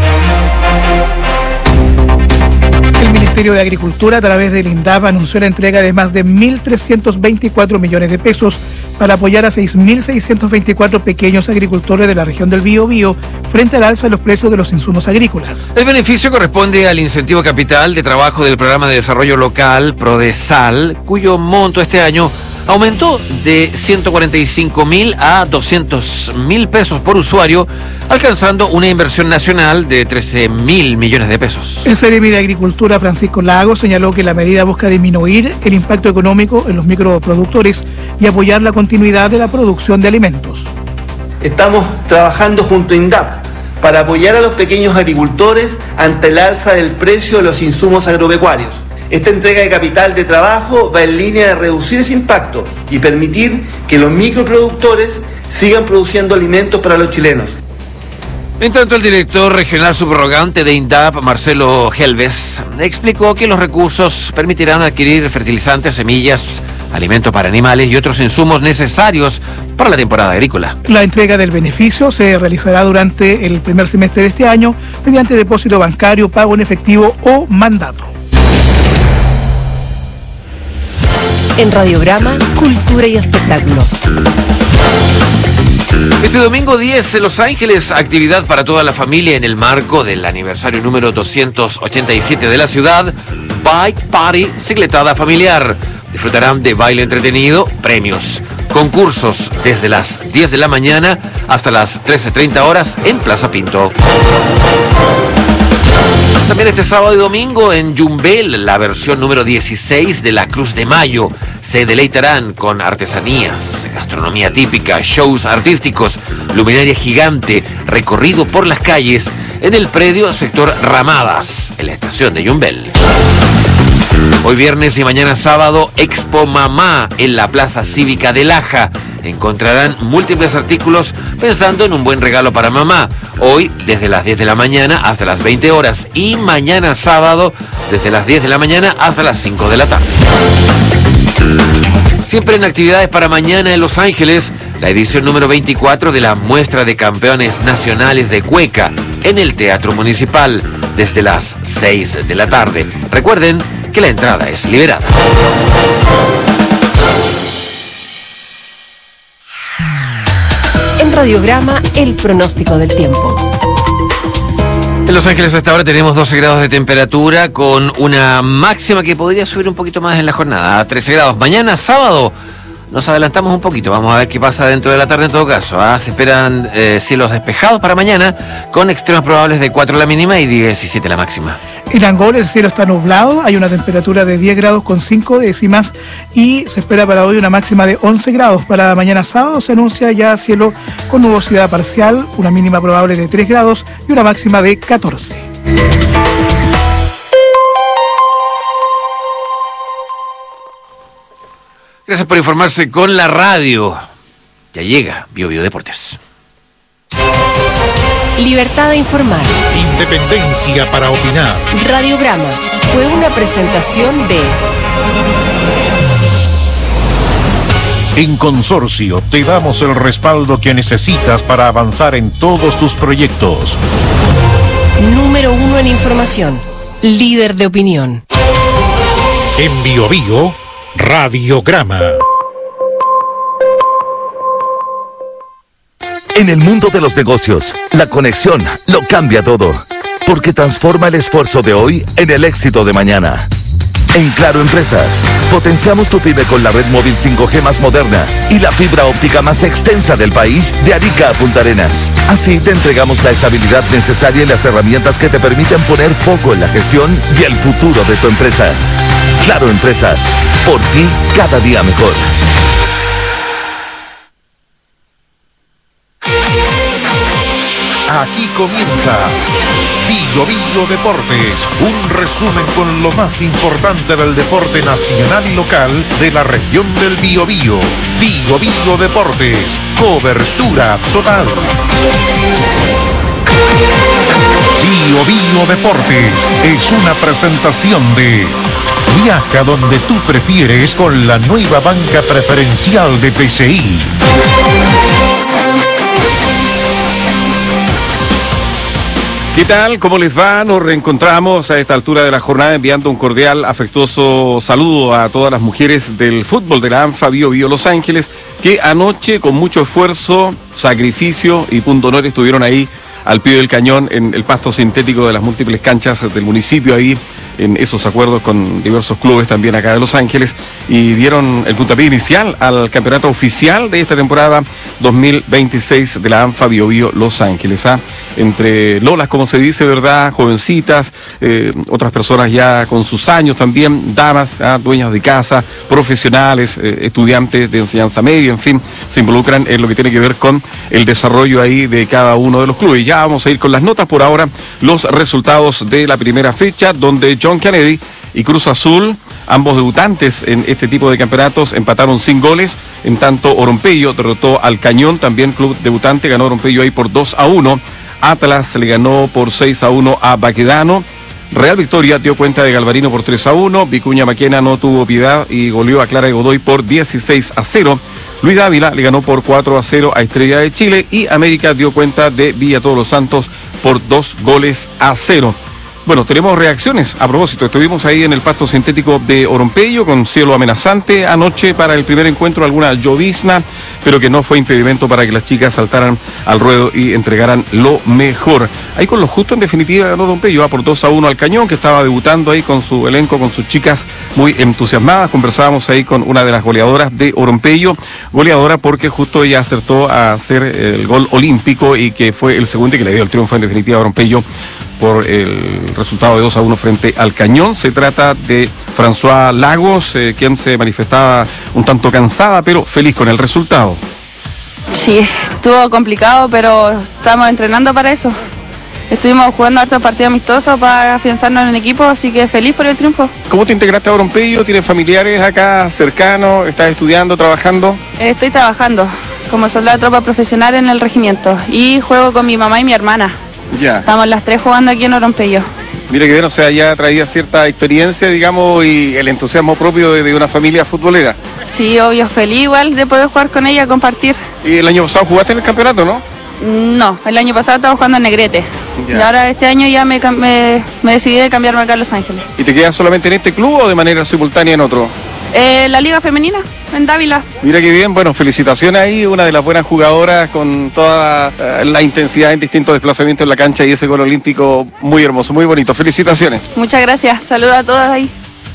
El Ministerio de Agricultura, a través del INDAP, anunció la entrega de más de 1.324 millones de pesos para apoyar a 6.624 pequeños agricultores de la región del Biobío frente al alza de los precios de los insumos agrícolas. El beneficio corresponde al incentivo capital de trabajo del Programa de Desarrollo Local, PRODESAL, cuyo monto este año aumentó de 145.000 a 200.000 pesos por usuario, alcanzando una inversión nacional de 13.000 millones de pesos. El Seremi de Agricultura, Francisco Lagos, señaló que la medida busca disminuir el impacto económico en los microproductores y apoyar la continuidad de la producción de alimentos. Estamos trabajando junto a INDAP para apoyar a los pequeños agricultores ante el alza del precio de los insumos agropecuarios. Esta entrega de capital de trabajo va en línea de reducir ese impacto y permitir que los microproductores sigan produciendo alimentos para los chilenos. En tanto, el director regional subrogante de INDAP, Marcelo Helves, explicó que los recursos permitirán adquirir fertilizantes, semillas, alimentos para animales y otros insumos necesarios para la temporada agrícola. La entrega del beneficio se realizará durante el primer semestre de este año mediante depósito bancario, pago en efectivo o mandato. En Radiograma, Cultura y Espectáculos. Este domingo 10 en Los Ángeles, actividad para toda la familia en el marco del aniversario número 287 de la ciudad, Bike Party, cicletada familiar. Disfrutarán de baile entretenido, premios, concursos desde las 10 de la mañana hasta las 13:30 horas en Plaza Pinto. También este sábado y domingo en Yumbel, la versión número 16 de la Cruz de Mayo. Se deleitarán con artesanías, gastronomía típica, shows artísticos, luminaria gigante, recorrido por las calles en el predio sector Ramadas, en la estación de Yumbel. Hoy viernes y mañana sábado, Expo Mamá en la Plaza Cívica de Laja. Encontrarán múltiples artículos pensando en un buen regalo para mamá. Hoy desde las 10 de la mañana hasta las 20 horas y mañana sábado desde las 10 de la mañana hasta las 5 de la tarde. Siempre en actividades para mañana en Los Ángeles, la edición número 24 de la Muestra de Campeones Nacionales de Cueca en el Teatro Municipal desde las 6 de la tarde. Recuerden que la entrada es liberada. En Radiograma, el pronóstico del tiempo. En Los Ángeles hasta ahora tenemos 12 grados de temperatura con una máxima que podría subir un poquito más en la jornada, a 13 grados. Mañana, sábado, nos adelantamos un poquito. Vamos a ver qué pasa dentro de la tarde en todo caso. Se esperan cielos despejados para mañana con extremos probables de 4 la mínima y 17 la máxima. En Angol el cielo está nublado, hay una temperatura de 10 grados con 5 décimas y se espera para hoy una máxima de 11 grados. Para mañana sábado se anuncia ya cielo con nubosidad parcial, una mínima probable de 3 grados y una máxima de 14. Gracias por informarse con la radio. Ya llega BioBio Deportes. Libertad de informar. Independencia para opinar. Radiograma fue una presentación de... En Consorcio te damos el respaldo que necesitas para avanzar en todos tus proyectos. Número 1 en información. Líder de opinión. En BioBio Radiograma. En el mundo de los negocios, la conexión lo cambia todo, porque transforma el esfuerzo de hoy en el éxito de mañana. En Claro Empresas, potenciamos tu pyme con la red móvil 5G más moderna y la fibra óptica más extensa del país, de Arica a Punta Arenas. Así te entregamos la estabilidad necesaria y las herramientas que te permiten poner foco en la gestión y el futuro de tu empresa. Claro Empresas, por ti cada día mejor. Aquí comienza Bio Bio Deportes, un resumen con lo más importante del deporte nacional y local de la región del Biobío. Bio Bio Deportes, cobertura total. Bio Bio Deportes es una presentación de Viaja donde tú prefieres con la nueva banca preferencial de PCI. ¿Qué tal? ¿Cómo les va? Nos reencontramos a esta altura de la jornada enviando un cordial, afectuoso saludo a todas las mujeres del fútbol de la ANFA Bio Bio Los Ángeles, que anoche con mucho esfuerzo, sacrificio y punto honor estuvieron ahí al pie del cañón en el pasto sintético de las múltiples canchas del municipio, ahí en esos acuerdos con diversos clubes también acá de Los Ángeles, y dieron el puntapié inicial al campeonato oficial de esta temporada 2026 de la ANFA Bio Bio Los Ángeles. Entre lolas, como se dice, ¿verdad? Jovencitas, otras personas ya con sus años también, damas, dueñas de casa, profesionales, estudiantes de enseñanza media, en fin, se involucran en lo que tiene que ver con el desarrollo ahí de cada uno de los clubes. Ya vamos a ir con las notas. Por ahora, los resultados de la primera fecha, donde John Kennedy y Cruz Azul, ambos debutantes en este tipo de campeonatos, empataron sin goles. En tanto, Orompello derrotó al Cañón, también club debutante, ganó Orompello ahí por 2-1. Atlas le ganó por 6-1 a Baquedano. Real Victoria dio cuenta de Galvarino por 3-1. Vicuña Maquena no tuvo piedad y goleó a Clara de Godoy por 16-0. Luis Dávila le ganó por 4-0 a Estrella de Chile, y América dio cuenta de Villa Todos los Santos por 2-0. Bueno, tenemos reacciones. A propósito, estuvimos ahí en el pasto sintético de Orompello con cielo amenazante anoche para el primer encuentro, alguna llovizna, pero que no fue impedimento para que las chicas saltaran al ruedo y entregaran lo mejor. Ahí con lo justo, en definitiva, ganó Orompello por 2-1 al Cañón, que estaba debutando ahí con su elenco, con sus chicas muy entusiasmadas. Conversábamos ahí con una de las goleadoras de Orompello, goleadora porque justo ella acertó a hacer el gol olímpico y que fue el segundo y que le dio el triunfo en definitiva a Orompello por el resultado de 2-1 frente al Cañón. Se trata de François Lagos, quien se manifestaba un tanto cansada, pero feliz con el resultado. Sí, estuvo complicado, pero estamos entrenando para eso. Estuvimos jugando hartos partidos amistosos para afianzarnos en el equipo, así que feliz por el triunfo. ¿Cómo te integraste a Orompello? ¿Tienes familiares acá cercanos? ¿Estás estudiando, trabajando? Estoy trabajando como soldado de tropa profesional en el regimiento y juego con mi mamá y mi hermana. Ya. Estamos las tres jugando aquí en Orompello. Mira que bien, o sea, ya traía cierta experiencia, digamos, y el entusiasmo propio de una familia futbolera. Sí, obvio, feliz igual de poder jugar con ella, compartir. ¿Y el año pasado jugaste en el campeonato, no? No, el año pasado estaba jugando en Negrete. Ya. Y ahora este año ya me decidí de cambiarme acá a Los Ángeles. ¿Y te quedas solamente en este club o de manera simultánea en otro? La Liga Femenina, en Dávila. Mira qué bien, bueno, felicitaciones ahí, una de las buenas jugadoras con toda la intensidad en distintos desplazamientos en la cancha y ese gol olímpico muy hermoso, muy bonito. Felicitaciones. Muchas gracias, saludos a todas ahí.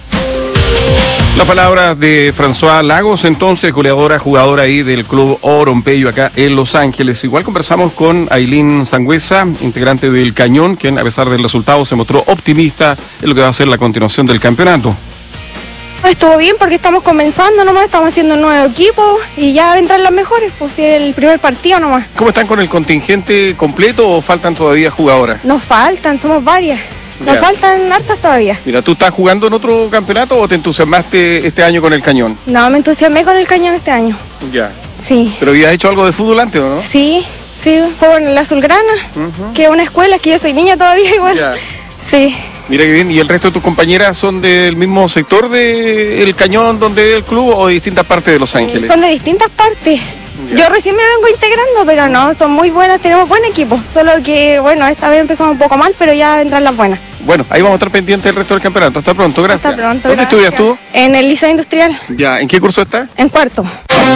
Las palabras de François Lagos, entonces, goleadora, jugadora ahí del club Orompello acá en Los Ángeles. Igual conversamos con Ailín Sangüesa, integrante del Cañón, quien a pesar del resultado se mostró optimista en lo que va a ser la continuación del campeonato. Estuvo bien porque estamos comenzando nomás, estamos haciendo un nuevo equipo y ya vendrán las mejores, pues si es el primer partido nomás. ¿Cómo están con el contingente completo o faltan todavía jugadoras? Nos faltan, somos varias. Nos faltan hartas todavía. Mira, ¿tú estás jugando en otro campeonato o te entusiasmaste este año con el Cañón? No, me entusiasmé con el Cañón este año. Ya. Sí. ¿Pero habías hecho algo de fútbol antes o no? Sí, juego en la Azulgrana, que es una escuela, que yo soy niña todavía igual. Ya. Sí. Mira qué bien, ¿y el resto de tus compañeras son del mismo sector del Cañón donde es el club o de distintas partes de Los Ángeles? Son de distintas partes. Yo recién me vengo integrando, pero no, son muy buenas, tenemos buen equipo. Solo que, bueno, esta vez empezamos un poco mal, pero ya vendrán las buenas. Bueno, ahí vamos a estar pendientes del resto del campeonato. Hasta pronto, gracias. Hasta pronto, ¿Dónde gracias. estudias tú? En el Liceo Industrial, Ya, ¿en qué curso estás? en cuarto.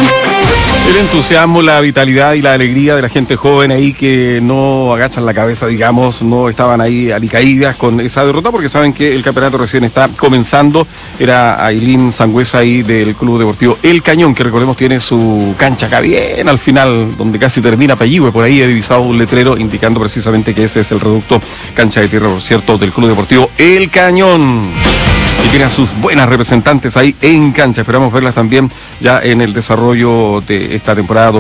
El entusiasmo, la vitalidad y la alegría de la gente joven ahí que no agachan la cabeza, digamos, no estaban ahí alicaídas con esa derrota porque saben que el campeonato recién está comenzando. Era Ailín Sangüesa ahí del Club Deportivo El Cañón, que recordemos tiene su cancha acá bien al final, donde casi termina Payihue. Por ahí he divisado un letrero indicando precisamente que ese es el reducto, cancha de tierra, por cierto, del Club Deportivo El Cañón. Y tiene a sus buenas representantes ahí en cancha. Esperamos verlas también ya en el desarrollo de esta temporada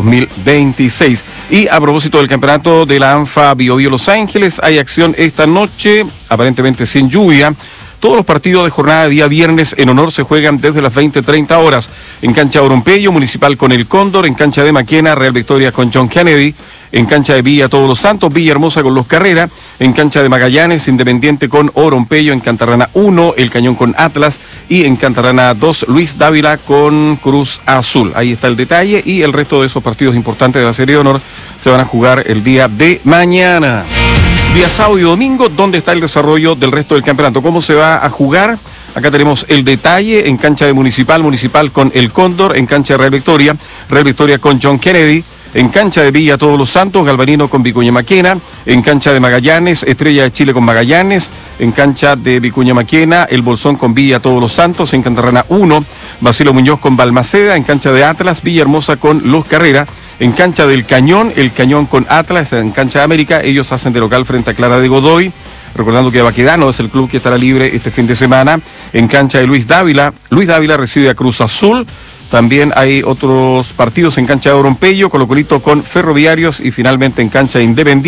2026. Y a propósito del campeonato de la ANFA Biobío Los Ángeles, hay acción esta noche, aparentemente sin lluvia. Todos los partidos de jornada de día viernes en honor se juegan desde las 20:30 horas. En cancha Orompeyo, Municipal con el Cóndor. En cancha de Maquena, Real Victoria con John Kennedy. En cancha de Villa Todos los Santos, Villahermosa con Los Carrera. En cancha de Magallanes, Independiente con Orompeyo. En Cantarrana 1, El Cañón con Atlas. Y en Cantarrana 2, Luis Dávila con Cruz Azul. Ahí está el detalle. Y el resto de esos partidos importantes de la Serie de Honor se van a jugar el día de mañana. Día sábado y domingo, ¿dónde está el desarrollo del resto del campeonato? ¿Cómo se va a jugar? Acá tenemos el detalle en cancha de Municipal, Municipal con el Cóndor. En cancha de Real Victoria con John Kennedy. En cancha de Villa Todos los Santos, Galvarino con Vicuña Maquena. En cancha de Magallanes, Estrella de Chile con Magallanes. En cancha de Vicuña Maquena, El Bolsón con Villa Todos los Santos. En Cantarrana 1, Basilio Muñoz con Balmaceda. En cancha de Atlas, Villahermosa con Los Carrera. En cancha del Cañón, El Cañón con Atlas. En cancha de América, ellos hacen de local frente a Clara de Godoy. Recordando que Baquedano es el club que estará libre este fin de semana. En cancha de Luis Dávila recibe a Cruz Azul. También hay otros partidos en cancha de Orompeyo, Colo-Colito con Ferroviarios y finalmente en cancha de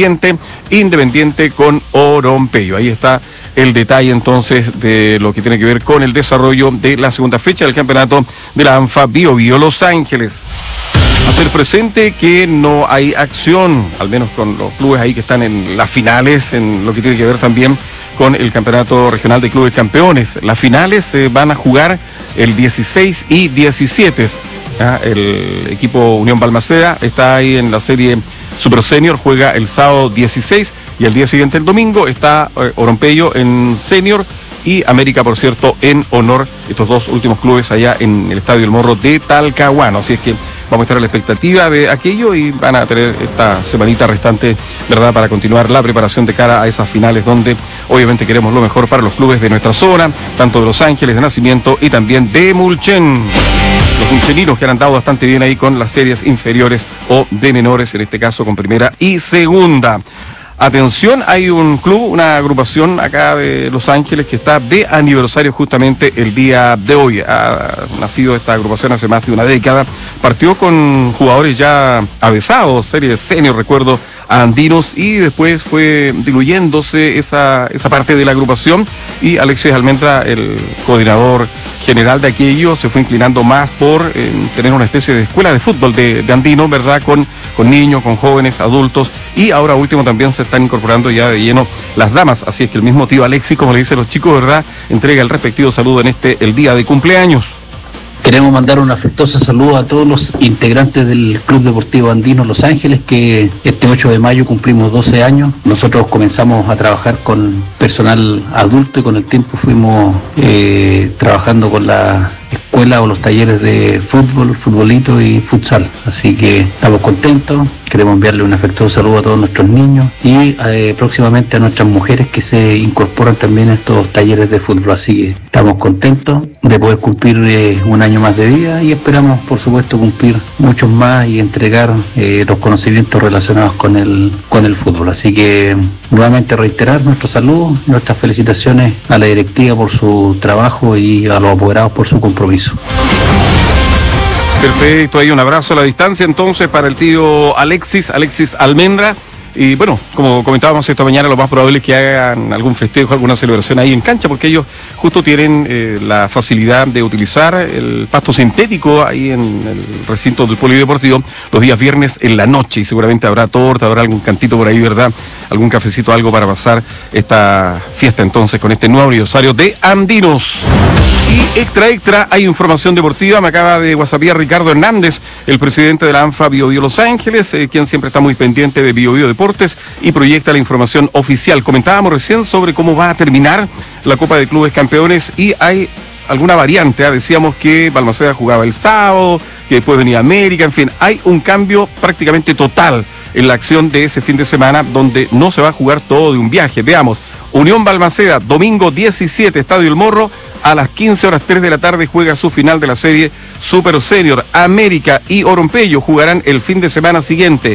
Independiente con Orompeyo. Ahí está el detalle entonces de lo que tiene que ver con el desarrollo de la segunda fecha del campeonato de la ANFA Biobío Los Ángeles. Hacer presente que no hay acción, al menos con los clubes ahí que están en las finales, en lo que tiene que ver también con el Campeonato Regional de Clubes Campeones. Las finales se van a jugar el 16 y 17. El equipo Unión Balmaceda está ahí en la serie Super Senior, juega el sábado 16 y el día siguiente, el domingo, está Orompeyo en Senior y América, por cierto, en honor, estos dos últimos clubes allá en el Estadio El Morro de Talcahuano. Así es que vamos a estar a la expectativa de aquello y van a tener esta semanita restante, ¿verdad?, para continuar la preparación de cara a esas finales donde obviamente queremos lo mejor para los clubes de nuestra zona, tanto de Los Ángeles de Nacimiento y también de Mulchen. Los mulcheninos que han andado bastante bien ahí con las series inferiores o de menores, en este caso con primera y segunda. Atención, hay un club, una agrupación acá de Los Ángeles que está de aniversario justamente el día de hoy. Ha nacido esta agrupación hace más de una década. Partió con jugadores ya avesados, serie senior, recuerdo, a Andinos, y después fue diluyéndose esa parte de la agrupación y Alexis Almendra, el coordinador general de aquello, se fue inclinando más por tener una especie de escuela de fútbol de Andino, ¿verdad?, con niños, con jóvenes, adultos, y ahora último también se están incorporando ya de lleno las damas, así es que el mismo tío Alexis, como le dicen los chicos, ¿verdad?, entrega el respectivo saludo en el día de cumpleaños. Queremos mandar un afectuoso saludo a todos los integrantes del Club Deportivo Andino Los Ángeles, que este 8 de mayo cumplimos 12 años. Nosotros comenzamos a trabajar con personal adulto y con el tiempo fuimos trabajando con la escuela o los talleres de fútbol, futbolito y futsal. Así que estamos contentos, queremos enviarle un afectuoso saludo a todos nuestros niños y próximamente a nuestras mujeres que se incorporan también a estos talleres de fútbol. Así que estamos contentos de poder cumplir un año más de vida y esperamos, por supuesto, cumplir muchos más y entregar los conocimientos relacionados con el fútbol. Así que nuevamente reiterar nuestro saludo, nuestras felicitaciones a la directiva por su trabajo y a los apoderados por su compromiso. Perfecto, hay un abrazo a la distancia entonces para el tío Alexis Almendra. Y bueno, como comentábamos esta mañana, lo más probable es que hagan algún festejo, alguna celebración ahí en cancha, porque ellos justo tienen la facilidad de utilizar el pasto sintético ahí en el recinto del polideportivo los días viernes en la noche, y seguramente habrá torta, habrá algún cantito por ahí, ¿verdad?, algún cafecito, algo para pasar esta fiesta entonces con este nuevo aniversario de Andinos. Y extra, hay información deportiva. Me acaba de whatsappear Ricardo Hernández, el presidente de la ANFA Bio Bio Los Ángeles, quien siempre está muy pendiente de Bio Bio Deportes y proyecta la información oficial. Comentábamos recién sobre cómo va a terminar la Copa de Clubes Campeones y hay alguna variante. Decíamos que Balmaceda jugaba el sábado, que después venía América, en fin, hay un cambio prácticamente total en la acción de ese fin de semana donde no se va a jugar todo de un viaje. Veamos, Unión Balmaceda, domingo 17, Estadio El Morro, a las 15:03 de la tarde juega su final de la serie Super Senior. América y Orompello jugarán el fin de semana siguiente,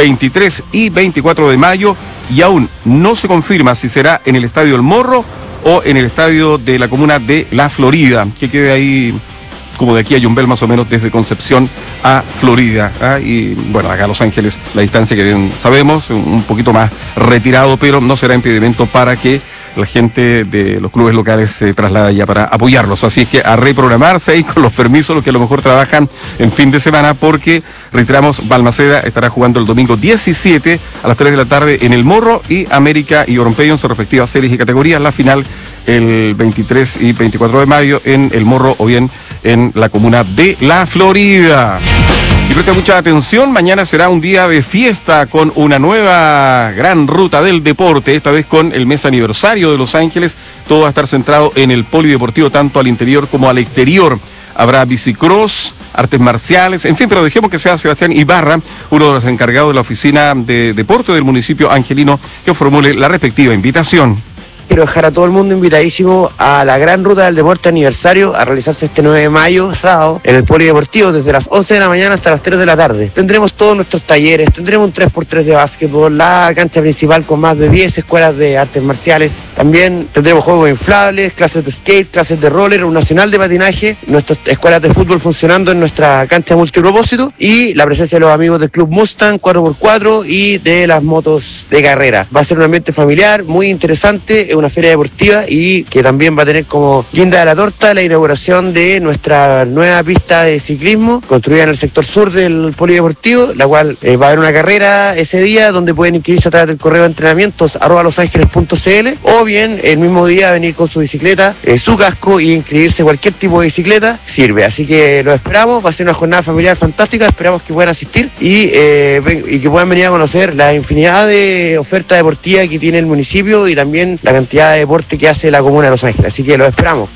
23 y 24 de mayo, y aún no se confirma si será en el Estadio El Morro o en el estadio de la comuna de La Florida, que quede ahí como de aquí a Yumbel más o menos, desde Concepción a Florida. Y bueno, acá a Los Ángeles la distancia que bien sabemos, un poquito más retirado, pero no será impedimento para que la gente de los clubes locales se traslada ya para apoyarlos. Así es que a reprogramarse ahí con los permisos, los que a lo mejor trabajan en fin de semana, porque, reiteramos, Balmaceda estará jugando el domingo 17 a las 3 de la tarde en El Morro, y América y Orompello en sus respectivas series y categorías, la final el 23 y 24 de mayo en El Morro o bien en la comuna de La Florida. Y presta mucha atención, mañana será un día de fiesta con una nueva gran ruta del deporte, esta vez con el mes aniversario de Los Ángeles. Todo va a estar centrado en el polideportivo, tanto al interior como al exterior. Habrá bicicross, artes marciales, en fin, pero dejemos que sea Sebastián Ibarra, uno de los encargados de la oficina de deporte del municipio angelino, que formule la respectiva invitación. Quiero dejar a todo el mundo invitadísimo a la gran ruta del deporte aniversario a realizarse este 9 de mayo, sábado, en el polideportivo desde las 11 de la mañana hasta las 3 de la tarde. Tendremos todos nuestros talleres, tendremos un 3x3 de básquetbol, la cancha principal con más de 10 escuelas de artes marciales. También tendremos juegos inflables, clases de skate, clases de roller, un nacional de patinaje, nuestras escuelas de fútbol funcionando en nuestra cancha multipropósito y la presencia de los amigos del Club Mustang 4x4 y de las motos de carrera. Va a ser un ambiente familiar muy interesante, una feria deportiva y que también va a tener como guinda de la torta la inauguración de nuestra nueva pista de ciclismo construida en el sector sur del polideportivo, la cual va a haber una carrera ese día donde pueden inscribirse a través del correo de entrenamientos @losangeles.cl o bien el mismo día venir con su bicicleta, su casco y inscribirse cualquier tipo de bicicleta sirve. Así que los esperamos, va a ser una jornada familiar fantástica, esperamos que puedan asistir y que puedan venir a conocer la infinidad de ofertas deportivas que tiene el municipio y también la cantidad de deporte que hace la comuna de Los Ángeles, así que los esperamos.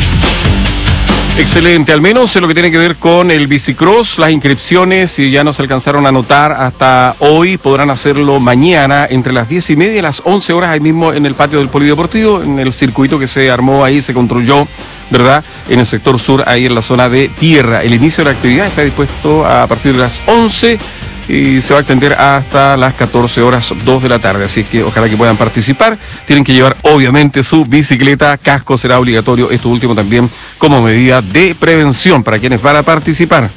Excelente, al menos en lo que tiene que ver con el bicicross, las inscripciones, si ya no se alcanzaron a anotar hasta hoy, podrán hacerlo mañana entre las 10:30 y las 11 horas ahí mismo en el patio del polideportivo, en el circuito que se armó ahí, se construyó, ¿verdad?, en el sector sur, ahí en la zona de tierra. El inicio de la actividad está dispuesto a partir de las 11 y se va a extender hasta las 14 horas 2 de la tarde, así que ojalá que puedan participar. Tienen que llevar obviamente su bicicleta, casco será obligatorio, esto último también como medida de prevención para quienes van a participar.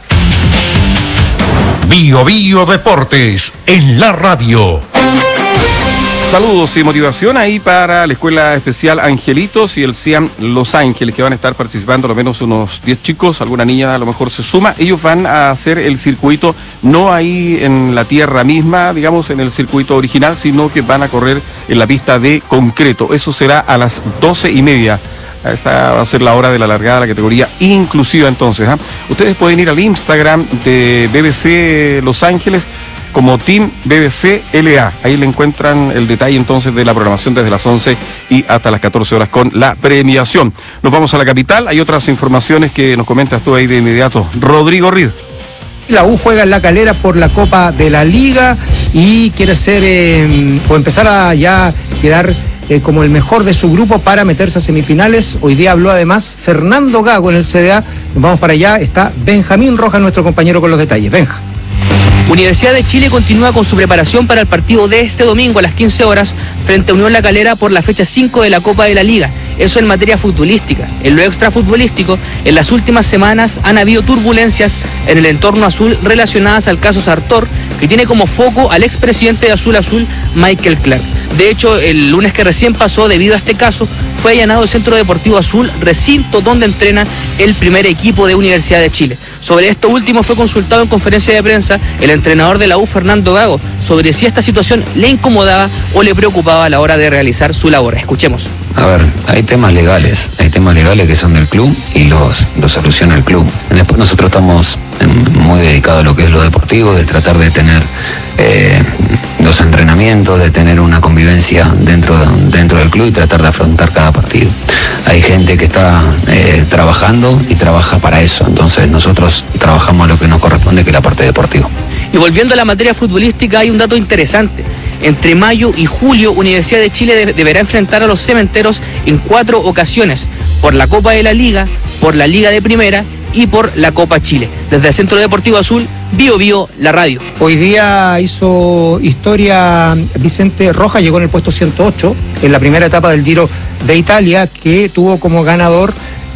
Bio Bio Deportes en la radio. Saludos y motivación ahí para la Escuela Especial Angelitos y el CIAM Los Ángeles, que van a estar participando al menos unos 10 chicos, alguna niña a lo mejor se suma. Ellos van a hacer el circuito, no ahí en la tierra misma, digamos, en el circuito original, sino que van a correr en la pista de concreto. Eso será a las 12:30. Esa va a ser la hora de la largada de la categoría inclusiva entonces. Ustedes pueden ir al Instagram de BBC Los Ángeles como Team BBC LA. Ahí le encuentran el detalle entonces de la programación desde las 11 y hasta las 14 horas con la premiación. Nos vamos a la capital. Hay otras informaciones que nos comentas tú ahí de inmediato. Rodrigo Rid. La U juega en La Calera por la Copa de la Liga y quiere ser o empezar a ya quedar como el mejor de su grupo para meterse a semifinales. Hoy día habló además Fernando Gago en el CDA. Nos vamos para allá. Está Benjamín Rojas, nuestro compañero, con los detalles. Benja. Universidad de Chile continúa con su preparación para el partido de este domingo a las 15 horas frente a Unión La Calera por la fecha 5 de la Copa de la Liga. Eso en materia futbolística. En lo extrafutbolístico, en las últimas semanas han habido turbulencias en el entorno azul relacionadas al caso Sartor, que tiene como foco al expresidente de Azul Azul, Michael Clark. De hecho, el lunes que recién pasó, debido a este caso, fue allanado el Centro Deportivo Azul, recinto donde entrena el primer equipo de Universidad de Chile. Sobre esto último fue consultado en conferencia de prensa el entrenador de la U, Fernando Gago, sobre si esta situación le incomodaba o le preocupaba a la hora de realizar su labor. Escuchemos. A ver, hay temas legales que son del club y los soluciona el club. Después nosotros estamos muy dedicados a lo que es lo deportivo, de tratar de tener los entrenamientos, de tener una convivencia dentro del club y tratar de afrontar cada partido. Hay gente que está trabajando y trabaja para eso, entonces nosotros trabajamos lo que nos corresponde, que es la parte deportiva. Y volviendo a la materia futbolística, hay un dato interesante. Entre mayo y julio, Universidad de Chile deberá enfrentar a los Cementeros en 4 ocasiones, por la Copa de la Liga, por la Liga de Primera y por la Copa Chile. Desde el Centro Deportivo Azul, Bio Bio, la radio. Hoy día hizo historia Vicente Rojas, llegó en el puesto 108 en la primera etapa del Giro de Italia, que tuvo como ganador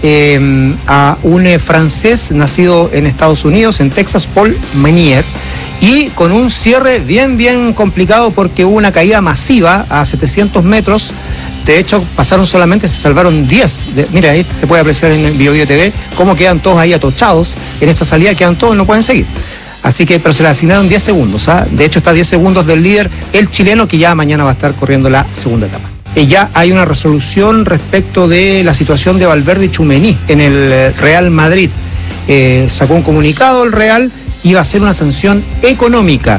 a un francés nacido en Estados Unidos, en Texas, Paul Menier, y con un cierre bien complicado porque hubo una caída masiva a 700 metros. De hecho, se salvaron 10. Mira, ahí se puede apreciar en Bio Bio TV cómo quedan todos ahí atochados. En esta salida quedan todos, no pueden seguir. Así que, pero se le asignaron 10 segundos. De hecho, está a 10 segundos del líder, el chileno, que ya mañana va a estar corriendo la segunda etapa. Ya hay una resolución respecto de la situación de Valverde y Tchouaméni en el Real Madrid. Sacó un comunicado el Real, iba a ser una sanción económica.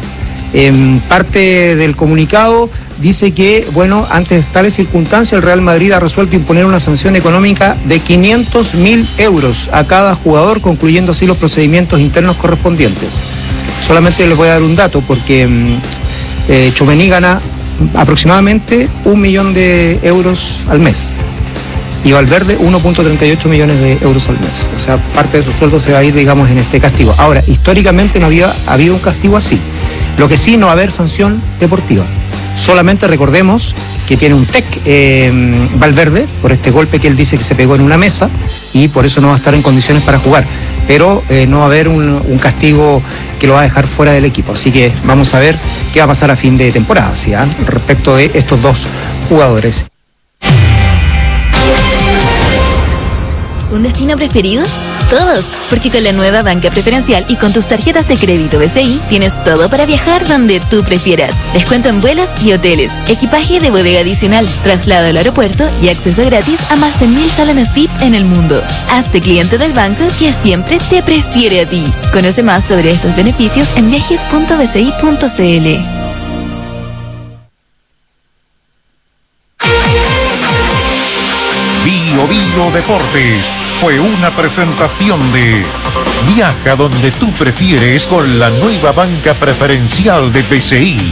Parte del comunicado dice que, bueno, ante tales circunstancias, el Real Madrid ha resuelto imponer una sanción económica de 500.000 euros a cada jugador, concluyendo así los procedimientos internos correspondientes. Solamente les voy a dar un dato, porque Tchouaméni gana aproximadamente 1 millón de euros al mes y Valverde 1.38 millones de euros al mes. O sea, parte de su sueldo se va a ir, digamos, en este castigo. Ahora, históricamente no había habido un castigo así. Lo que sí, no va a haber sanción deportiva. Solamente recordemos que tiene un TEC Valverde por este golpe que él dice que se pegó en una mesa y por eso no va a estar en condiciones para jugar. Pero no va a haber un castigo que lo va a dejar fuera del equipo. Así que vamos a ver qué va a pasar a fin de temporada, ¿sí? Respecto de estos dos jugadores. ¿Un destino preferido? Todos, porque con la nueva banca preferencial y con tus tarjetas de crédito BCI tienes todo para viajar donde tú prefieras. Descuento en vuelos y hoteles, equipaje de bodega adicional, traslado al aeropuerto y acceso gratis a más de 1000 salones VIP en el mundo. Hazte cliente del banco que siempre te prefiere a ti. Conoce más sobre estos beneficios en viajes.bci.cl. Bio Bio Deportes fue una presentación de Viaja donde tú prefieres con la nueva banca preferencial de BCI.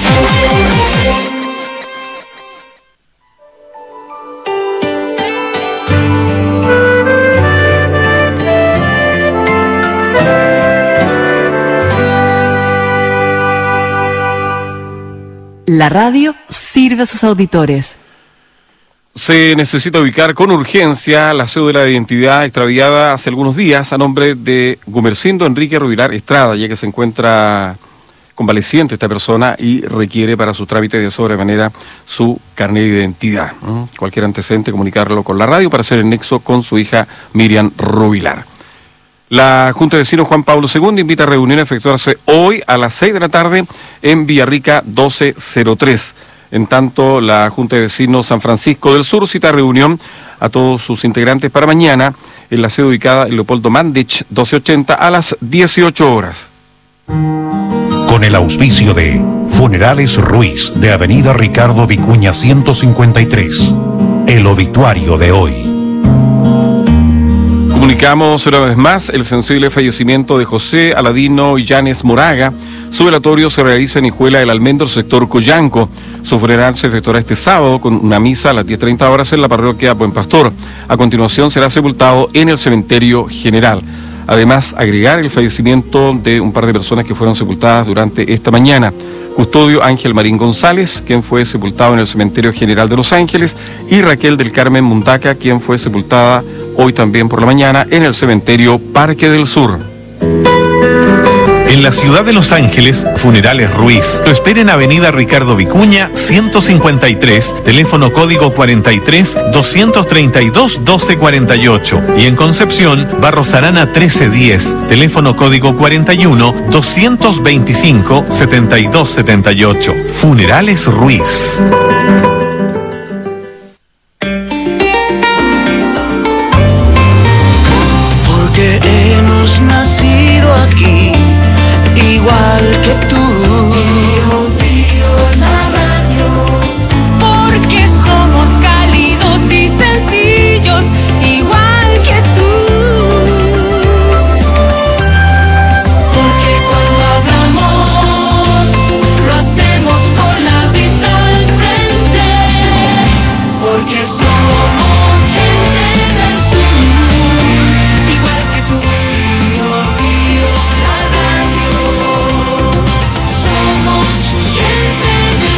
La radio sirve a sus auditores. Se necesita ubicar con urgencia la cédula de identidad extraviada hace algunos días a nombre de Gumercindo Enrique Rubilar Estrada, ya que se encuentra convaleciente esta persona y requiere para sus trámites de sobremanera su carnet de identidad. Cualquier antecedente, comunicarlo con la radio para hacer el nexo con su hija Miriam Rubilar. La Junta de Vecinos Juan Pablo II invita a reunión a efectuarse hoy a las 6 de la tarde en Villarrica 1203. En tanto, la Junta de Vecinos San Francisco del Sur cita reunión a todos sus integrantes para mañana en la sede ubicada en Leopoldo Mandich 1280 a las 18 horas. Con el auspicio de Funerales Ruiz de Avenida Ricardo Vicuña 153. El obituario de hoy. Comunicamos una vez más el sensible fallecimiento de José Aladino Llanes Moraga. Su velatorio se realiza en Hijuela del Almendro, sector Coyanco. Su funeral se efectuará este sábado con una misa a las 10:30 horas en la parroquia Buen Pastor. A continuación será sepultado en el cementerio general. Además, agregar el fallecimiento de un par de personas que fueron sepultadas durante esta mañana. Custodio Ángel Marín González, quien fue sepultado en el cementerio general de Los Ángeles, y Raquel del Carmen Muntaca, quien fue sepultada hoy también por la mañana en el cementerio Parque del Sur. En la ciudad de Los Ángeles, Funerales Ruiz. Lo espera en Avenida Ricardo Vicuña, 153, teléfono código 43-232-1248. Y en Concepción, Barros Arana 1310, teléfono código 41-225-7278. Funerales Ruiz. Porque hemos nacido aquí, igual que tú. La radio. Porque somos cálidos y sencillos, igual que tú. Porque cuando hablamos, lo hacemos con la vista al frente. Porque somos gente del sur, igual que tú. La radio. Somos gente del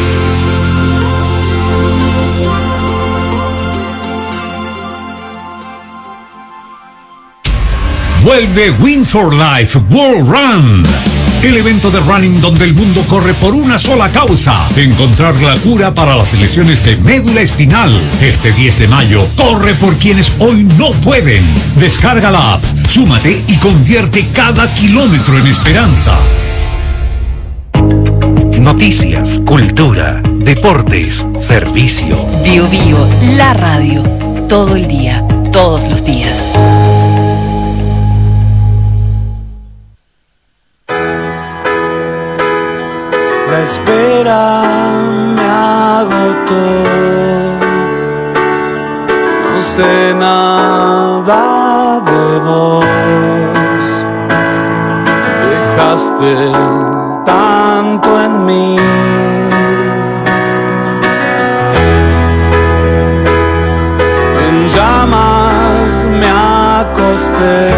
Vuelve Wings for Life World Run, el evento de running donde el mundo corre por una sola causa: encontrar la cura para las lesiones de médula espinal. Este 10 de mayo, corre por quienes hoy no pueden. Descarga la app, súmate y convierte cada kilómetro en esperanza. Noticias, cultura, deportes, servicio. Bio Bio, la radio. Todo el día, todos los días. La espera me agotó. No sé nada de vos. Dejaste tanto en mí. En llamas me acosté.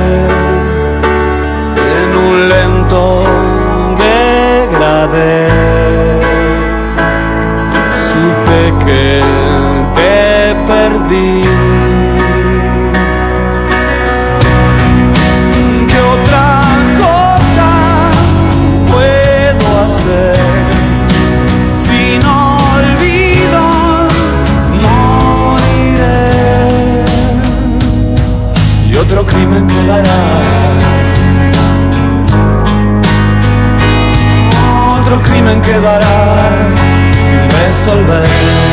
En un lento degradé. Supe que te perdí. ¿Qué otra cosa puedo hacer si no olvido? Moriré y otro crimen quedará. Otro crimen quedará sin resolver.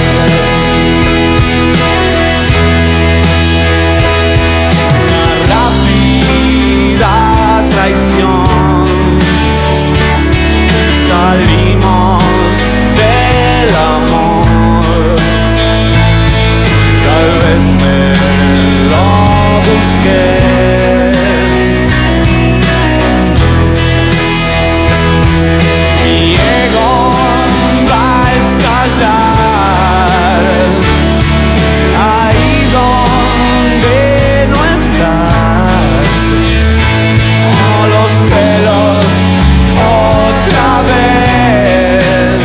Una rápida traición. Salimos del amor. Tal vez me lo busqué. Ahí donde no estás, oh, los celos otra vez.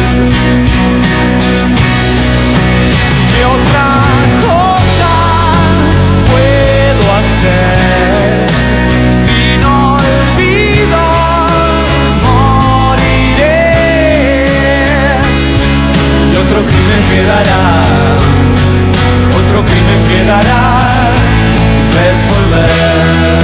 ¿Qué otra cosa puedo hacer si no olvido? Moriré y otro crimen quedará. Otro crimen quedará sin resolver.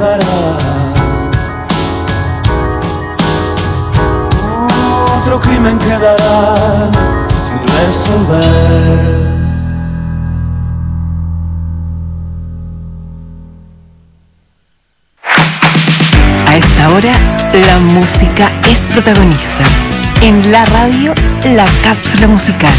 quedará. Otro crimen quedará sin resolver. A esta hora, la música es protagonista. En la radio, la cápsula musical.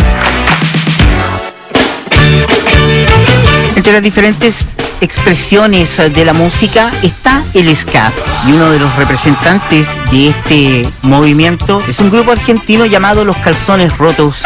Entre las diferentes expresiones de la música está el ska, y uno de los representantes de este movimiento es un grupo argentino llamado Los Calzones Rotos.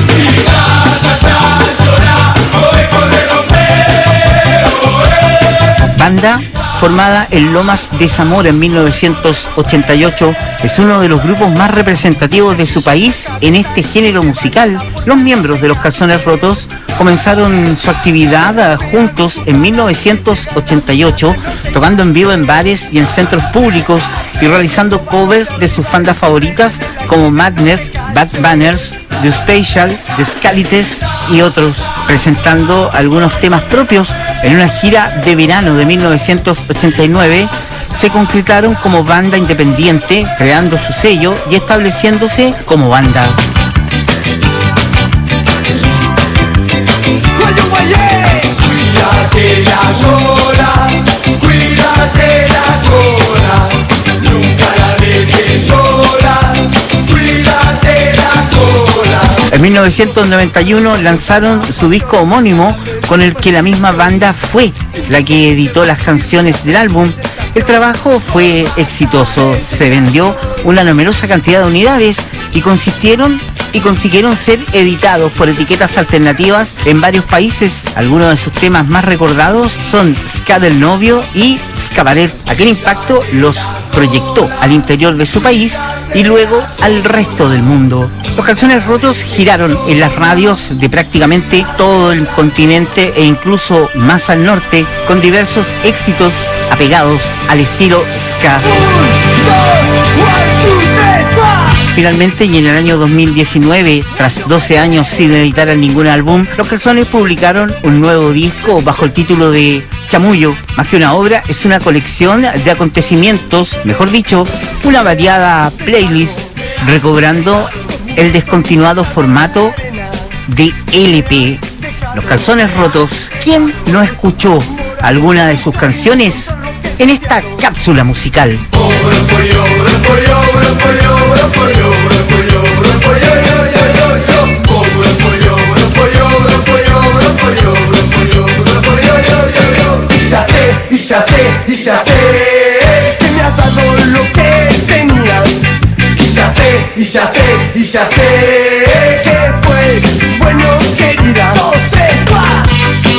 Banda formada en Lomas de Zamora en 1988, es uno de los grupos más representativos de su país en este género musical. Los miembros de Los Calzones Rotos comenzaron su actividad juntos en 1988, tocando en vivo en bares y en centros públicos y realizando covers de sus bandas favoritas como Magnet, Bad Banners, The Special, The Scalites y otros, presentando algunos temas propios. En una gira de verano de 1989 se concretaron como banda independiente, creando su sello y estableciéndose como banda. Cuídate la cola, cuídate la cola, nunca la dejes sola, cuídate la cola. En 1991 lanzaron su disco homónimo, con el que la misma banda fue la que editó las canciones del álbum. El trabajo fue exitoso, se vendió una numerosa cantidad de unidades y consiguieron ser editados por etiquetas alternativas en varios países. Algunos de sus temas más recordados son Ska del Novio y Skabaret. Aquel impacto los proyectó al interior de su país y luego al resto del mundo. Los Calzones Rotos giraron en las radios de prácticamente todo el continente e incluso más al norte, con diversos éxitos apegados al estilo ska. Finalmente, y en el año 2019, tras 12 años sin editar ningún álbum, Los Calzones publicaron un nuevo disco bajo el título de Chamullo. Más que una obra, es una colección de acontecimientos, mejor dicho, una variada playlist, recobrando el descontinuado formato de LP. Los Calzones Rotos. ¿Quién no escuchó alguna de sus canciones en esta cápsula musical? Y ya sé que me has dado lo que tenías. Y ya sé que fue bueno, querida. 2, 3, 4.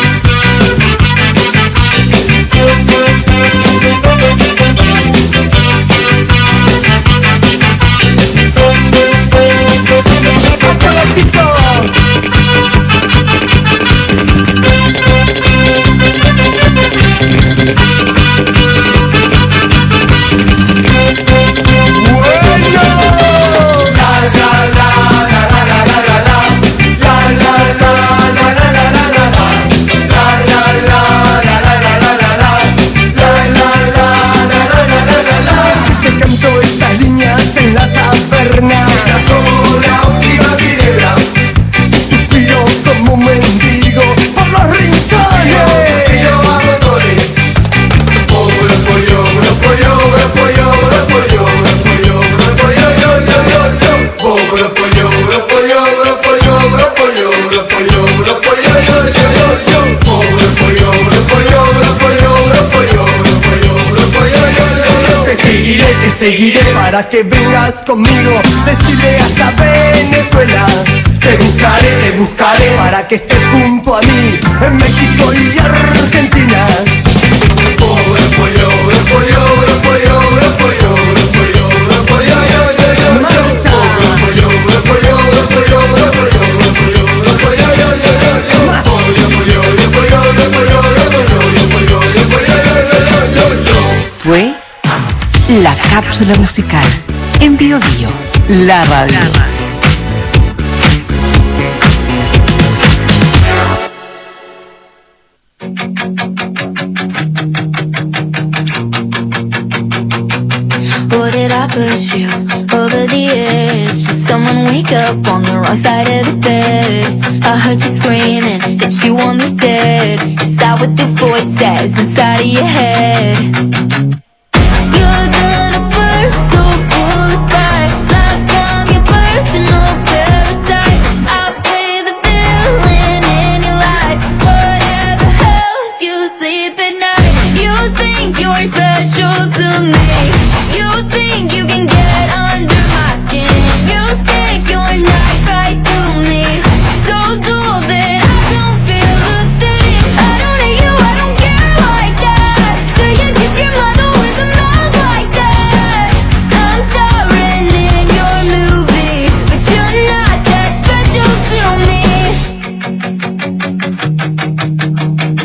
Seguiré para que vengas conmigo de Chile hasta Venezuela. Te buscaré para que estés junto a mí en México y Argentina. Fue la cápsula musical en Bio Bio, la radio. push you over the edge. Should someone wake up on the wrong side of the bed? I heard you screaming that you want me dead. Is that what the voice says inside of your head?